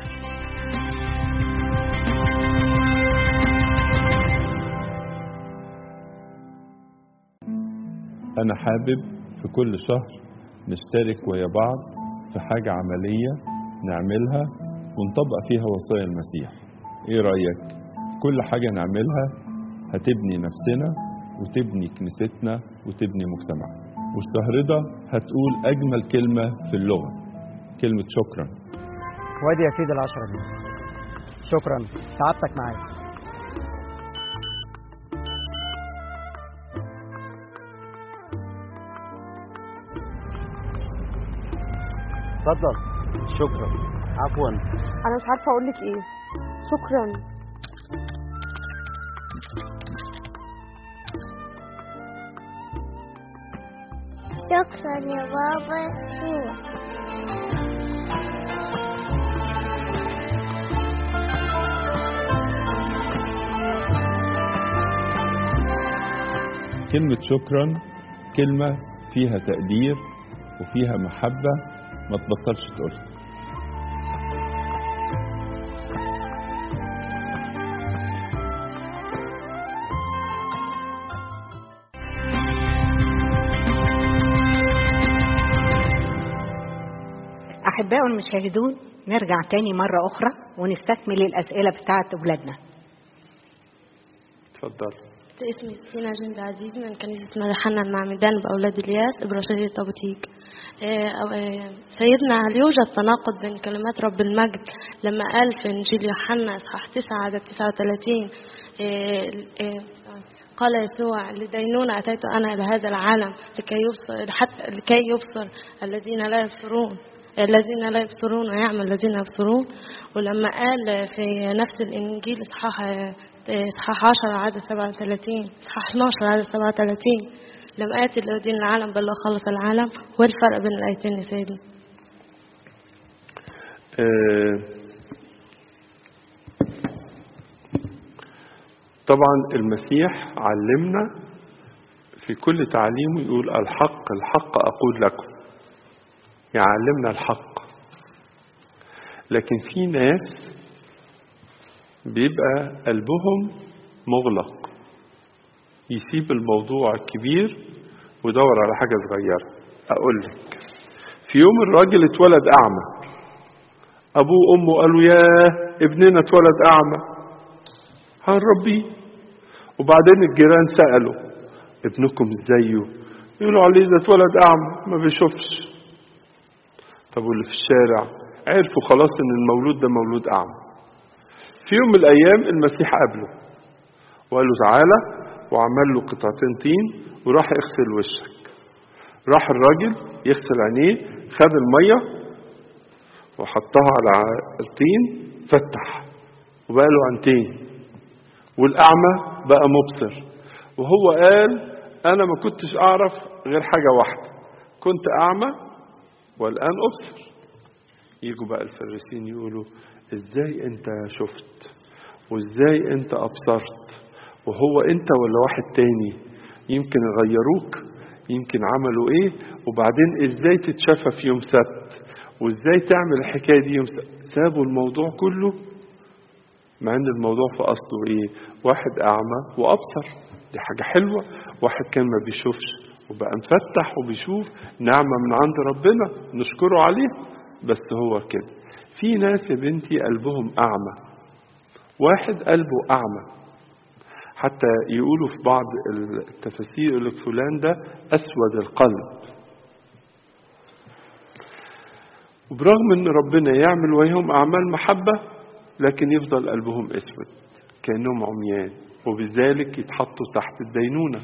أنا حابب في كل شهر نشترك ويا بعض في حاجة عملية نعملها ونطبق فيها وصايا المسيح. إيه رأيك؟ كل حاجة نعملها هتبني نفسنا وتبني كنيستنا وتبني مجتمعنا. والشهر ده هتقول أجمل كلمة في اللغة، كلمة شكرا. وادي يا سيدي العشرة دي. شكرا، سعادتك معايا. اتفضل. شكرا. عفوا. انا مش عارفه اقول لك ايه. شكرا. شكرا يا بابا يسوع. كلمة شكرا كلمة فيها تقدير وفيها محبة، ما تبطلش تقولها. أحبائي المشاهدون، نرجع تاني مرة أخرى ونستكمل الأسئلة بتاعت أولادنا. اتفضل. اسمي ستينا جند عزيز من كنيسة مريحنا المعمدان بأولاد الياس إبراشية أبو تيج. سيدنا هل يوجد تناقض بين كلمات رب المجد لما قال في إنجيل يوحنا إصحاح تسعة عدد تسعة وثلاثين قال يسوع لدينونة أتيت أنا إلى هذا العالم لكي يبصر حتى لكي يبصر الذين لا يبصرون الذين لا يبصرون ويعمل الذين يبصرون. ولما قال في نفس الإنجيل إصحاح إصحاح عشرة عدد سبعة وثلاثين إصحاح اثنا عشر عدد سبعة وثلاثين لم آتي لأدين العالم بل أخلص العالم. والفرق بين الآيتين يا سيدي؟ آه طبعا المسيح علمنا في كل تعليمه يقول الحق الحق أقول لكم، يعلمنا الحق. لكن في ناس بيبقى قلبهم مغلق، يسيب الموضوع الكبير ويدور على حاجة صغيرة. أقول لك في يوم الراجل اتولد أعمى، أبوه وأمه قالوا يا ابننا اتولد أعمى هنربيه. وبعدين الجيران سألوا ابنكم ازايه؟ يقولوا عليه ده اتولد أعمى ما بيشوفش. طب واللي في الشارع عرفوا خلاص ان المولود ده مولود أعمى. في يوم من الأيام المسيح قابله وقال له تعالى، وعمل له قطعتين طين وراح يغسل وشك. راح الراجل يغسل عينيه، خد المية وحطها على الطين، فتح وبقى له عينتين، والأعمى بقى مبصر. وهو قال أنا ما كنتش أعرف غير حاجة واحدة، كنت أعمى والآن أبصر. يجوا بقى الفريسين يقولوا إزاي أنت شفت وإزاي أنت أبصرت وهو أنت ولا واحد تاني؟ يمكن يغيروك، يمكن عملوا إيه، وبعدين إزاي تتشافى في يوم سبت وإزاي تعمل الحكاية دي يوم سبت. سابوا الموضوع كله مع ان الموضوع في اصله ايه؟ واحد اعمى وابصر، دي حاجة حلوة. واحد كان ما بيشوفش وبقى مفتح وبيشوف، نعمة من عند ربنا نشكره عليه. بس هو كده. في ناس يا بنتي قلبهم اعمى، واحد قلبه اعمى حتى يقولوا في بعض التفاسير يقول لك فلان ده اسود القلب. وبرغم ان ربنا يعمل ويهم اعمال محبة لكن يفضل قلبهم اسود كأنهم عميان، وبذلك يتحطوا تحت الدينونة.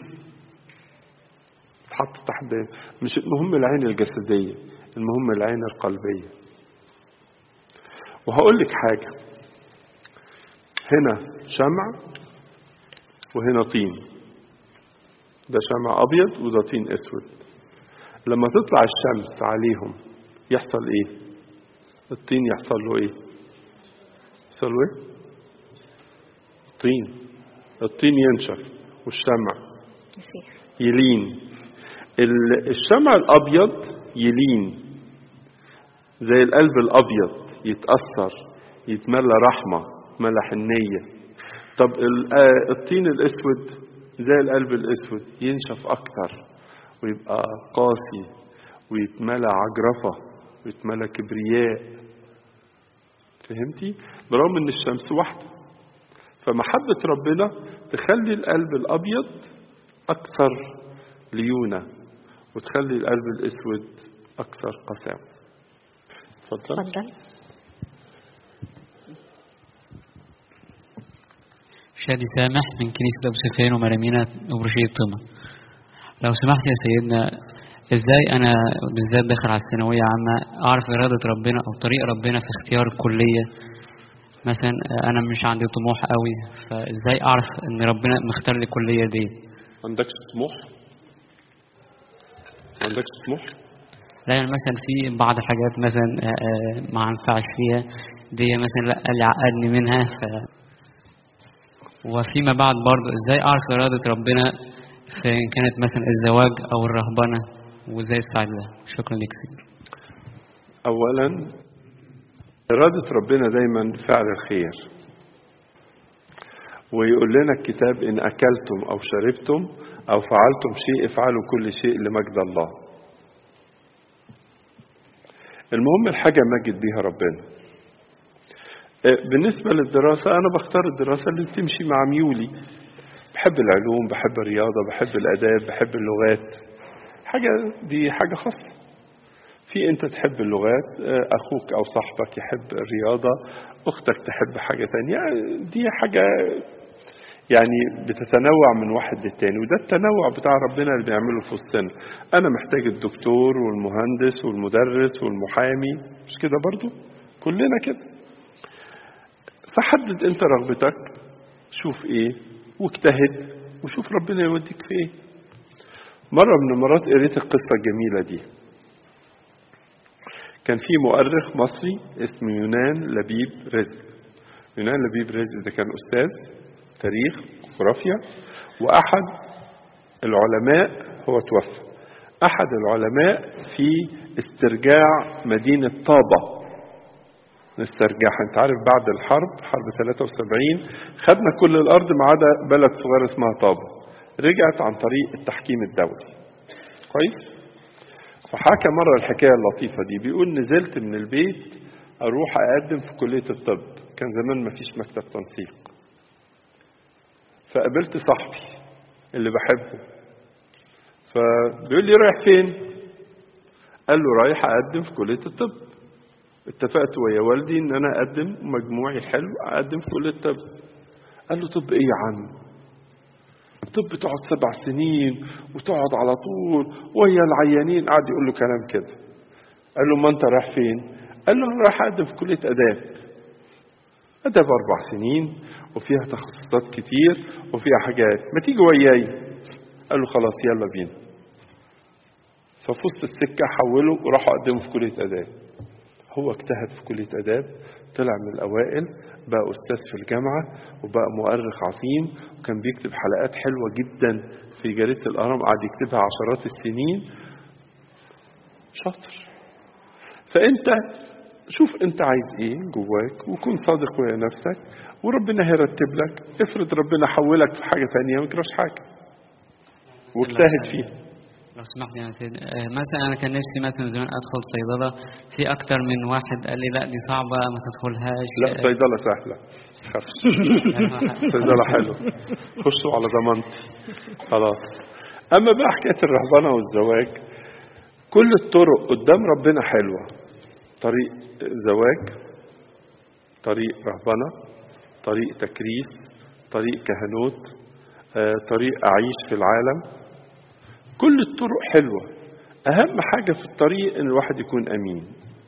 يتحطوا تحت الدينونة. مش المهم العين الجسدية، المهم العين القلبية. وهقول لك حاجة، هنا شمع وهنا طين، ده شمع أبيض وده طين أسود. لما تطلع الشمس عليهم يحصل إيه؟ الطين يحصل له إيه؟ يحصل له إيه؟ الطين الطين ينشف والشمع يلين. الشمع الأبيض يلين زي القلب الأبيض، يتأثر، يتملى رحمة، يتملى حنية. طب الطين الأسود زي القلب الأسود ينشف أكتر ويبقى قاسي ويتملى عجرفة ويتملى كبرياء. فهمتي؟ برغم ان الشمس واحدة. فمحبة ربنا تخلي القلب الأبيض أكثر ليونة وتخلي القلب الأسود أكثر قساوة. تفضل. تفضل. شادي سامح من كنيسة أبو سفيان ومرامينا وبروشية طمة. لو سمحت يا سيدنا، ازاي انا بالذات داخل على الثانوية عامة اعرف ارادة ربنا او طريق ربنا في اختيار الكلية؟ مثلا انا مش عندي طموح قوي، فازاي اعرف ان ربنا مختار لي الكلية دي؟ عندكش طموح؟ عندكش طموح؟ لا، يعني مثلا في بعض الحاجات مثلا ما انفعش فيها دي، مثلا لا اللي عقدني منها. ف وفيما بعد برضه ازاي اعرف ارادة ربنا فإن كانت مثلا الزواج او الرهبنة، وازاي استعد لها؟ شكرا لك سيدي. اولا إرادة ربنا دايما فعل الخير، ويقول لنا الكتاب إن أكلتم أو شربتم أو فعلتم شيء افعلوا كل شيء لمجد الله. المهم الحاجة مجد بيها ربنا. بالنسبة للدراسة أنا بختار الدراسة اللي بتمشي مع ميولي، بحب العلوم، بحب الرياضة، بحب الآداب، بحب اللغات. حاجة دي حاجة خاصة. في أنت تحب اللغات، أخوك أو صاحبك يحب الرياضة، أختك تحب حاجة تانية. دي حاجة يعني بتتنوع من واحد للتاني، وده التنوع بتاع ربنا اللي بيعمله في وسطنا. أنا محتاج الدكتور والمهندس والمدرس والمحامي، مش كده برضو؟ كلنا كده. فحدد أنت رغبتك، شوف إيه واجتهد وشوف ربنا يوديك في إيه. مرة من المرات قريت القصة الجميلة دي. كان في مؤرخ مصري اسمه يونان لبيب رزق. يونان لبيب رزق ده كان أستاذ تاريخ جغرافيا، وأحد العلماء، هو توفى، أحد العلماء في استرجاع مدينة طابة. نسترجعها، انت عارف بعد الحرب، حرب ثلاثة وسبعين، خدنا كل الأرض ما عدا بلد صغيرة اسمها طابة، رجعت عن طريق التحكيم الدولي. كويس؟ فحكى مرة الحكاية اللطيفة دي، بيقول نزلت من البيت أروح أقدم في كلية الطب، كان زمان ما فيش مكتب تنسيق، فقابلت صاحبي اللي بحبه، فبيقول لي رايح فين؟ قال له رايح أقدم في كلية الطب. اتفقت ويا والدي ان انا اقدم مجموعي حلو اقدم في كلية الطب. قال له طب ايه يا عم؟ طب تقعد سبع سنين وتقعد على طول ويا العيانين. قعد يقول له كلام كده. قال له ما انت رايح فين؟ قال له انا رايح اقدم في كلية اداب. اداب اربع سنين وفيها تخصصات كتير وفيها حاجات، ما تيجي وياي؟ قال له خلاص يلا بينا. ففي وسط السكة حولوا وراحوا قدموا في كلية اداب. هو اجتهد في كلية اداب، طلع من الاوائل، بقى استاذ في الجامعة وبقى مؤرخ عظيم، وكان بيكتب حلقات حلوة جدا في جريدة الاهرام، قعد يكتبها عشرات السنين. شاطر. فانت شوف انت عايز ايه جواك وكن صادق ويا نفسك، وربنا هيرتب لك. افرض ربنا حولك في حاجة تانية ما تجراش حاجة، واجتهد فيها. لو سمحت يا سيد، مثلا انا كان نفسي مثلا زمان ادخل صيدله، في اكتر من واحد قال لي لا دي صعبه ما تدخلهاش. لا صيدله سهله، خفش. صيدله حلوه، خشوا على ضمانتي خلاص. اما بقى حكايه الرهبنه والزواج، كل الطرق قدام ربنا حلوه. طريق زواج، طريق رهبنه، طريق تكريس، طريق كهنوت، طريق اعيش في العالم. كل الطرق حلوة. أهم حاجة في الطريق إن الواحد يكون أمين.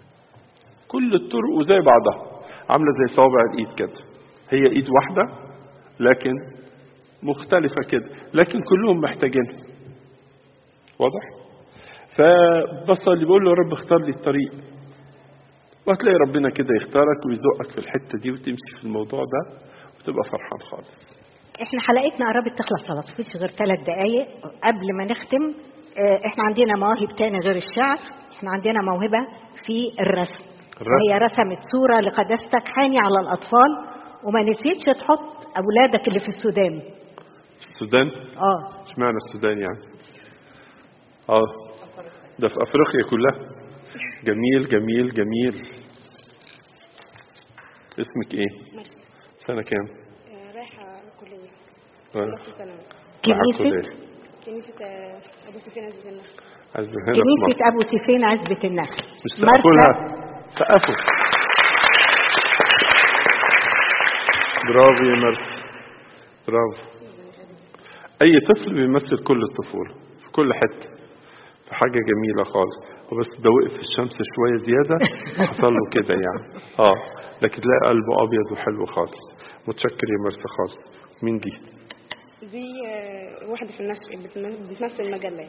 كل الطرق وزي بعضها، عاملة زي صوابع الإيد كده، هي إيد واحدة لكن مختلفة كده، لكن كلهم محتاجينها. واضح؟ فبصلي بيقول له يا رب اختار لي الطريق، وهتلاقي ربنا كده يختارك ويزقك في الحتة دي وتمشي في الموضوع ده وتبقى فرحان خالص. احنا حلقتنا قربت تخلص، خلاص مفيش غير ثلاث دقايق قبل ما نختم. احنا عندنا مواهب تاني غير الشعر، احنا عندنا موهبة في الرسم. هي رسمت صورة لقداستك حاني على الأطفال، وما نسيتش تحط أولادك اللي في السودان. السودان؟ اه اشمعنى السودان يعني؟ اه ده في أفريقيا كلها. جميل جميل جميل. اسمك ايه؟ ماشي. سنة كام؟ كنيسة كنيسة أبو سفيان عزبة النخل. كنيسة أبو سفيان عزبة النخل. مش سقفوا لها؟ سقفوا. برافو يا مرسي، برافو. أي طفل بيمثل كل الطفولة في كل حتة، في حاجة جميلة خالص. وبس ده وقف في الشمس شوية زيادة حصل له كده يعني. اه لكن تلاقي قلبه أبيض وحلو خالص. متشكر يا مرسي خالص. مين دي؟ دي واحدة في النشر بتمثل المجلة.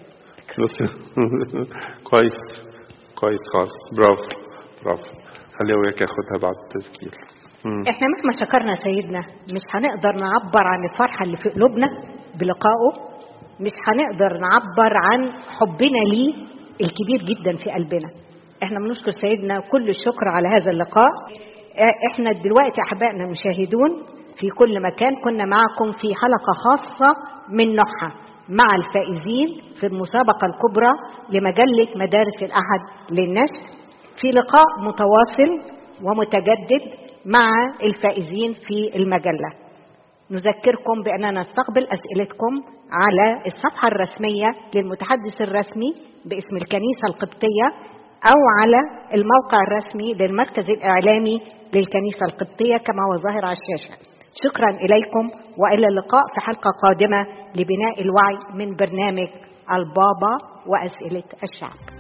كويس كويس خالص، برافو برافو. خليها وياك ياخدها بعد التسجيل. احنا مهما شكرنا سيدنا مش هنقدر نعبر عن الفرحة اللي في قلوبنا بلقائه، مش هنقدر نعبر عن حبنا ليه الكبير جدا في قلبنا. احنا بنشكر سيدنا كل الشكر على هذا اللقاء. احنا دلوقتي احبائنا المشاهدون في كل مكان كنا معكم في حلقة خاصة من نوعها مع الفائزين في المسابقة الكبرى لمجلة مدارس الأحد للنشر، في لقاء متواصل ومتجدد مع الفائزين في المجلة. نذكركم بأننا نستقبل أسئلتكم على الصفحة الرسمية للمتحدث الرسمي باسم الكنيسة القبطية أو على الموقع الرسمي للمركز الإعلامي للكنيسة القبطية كما هو ظاهر على الشاشة. شكرا إليكم وإلى اللقاء في حلقة قادمة لبناء الوعي من برنامج البابا وأسئلة الشعب.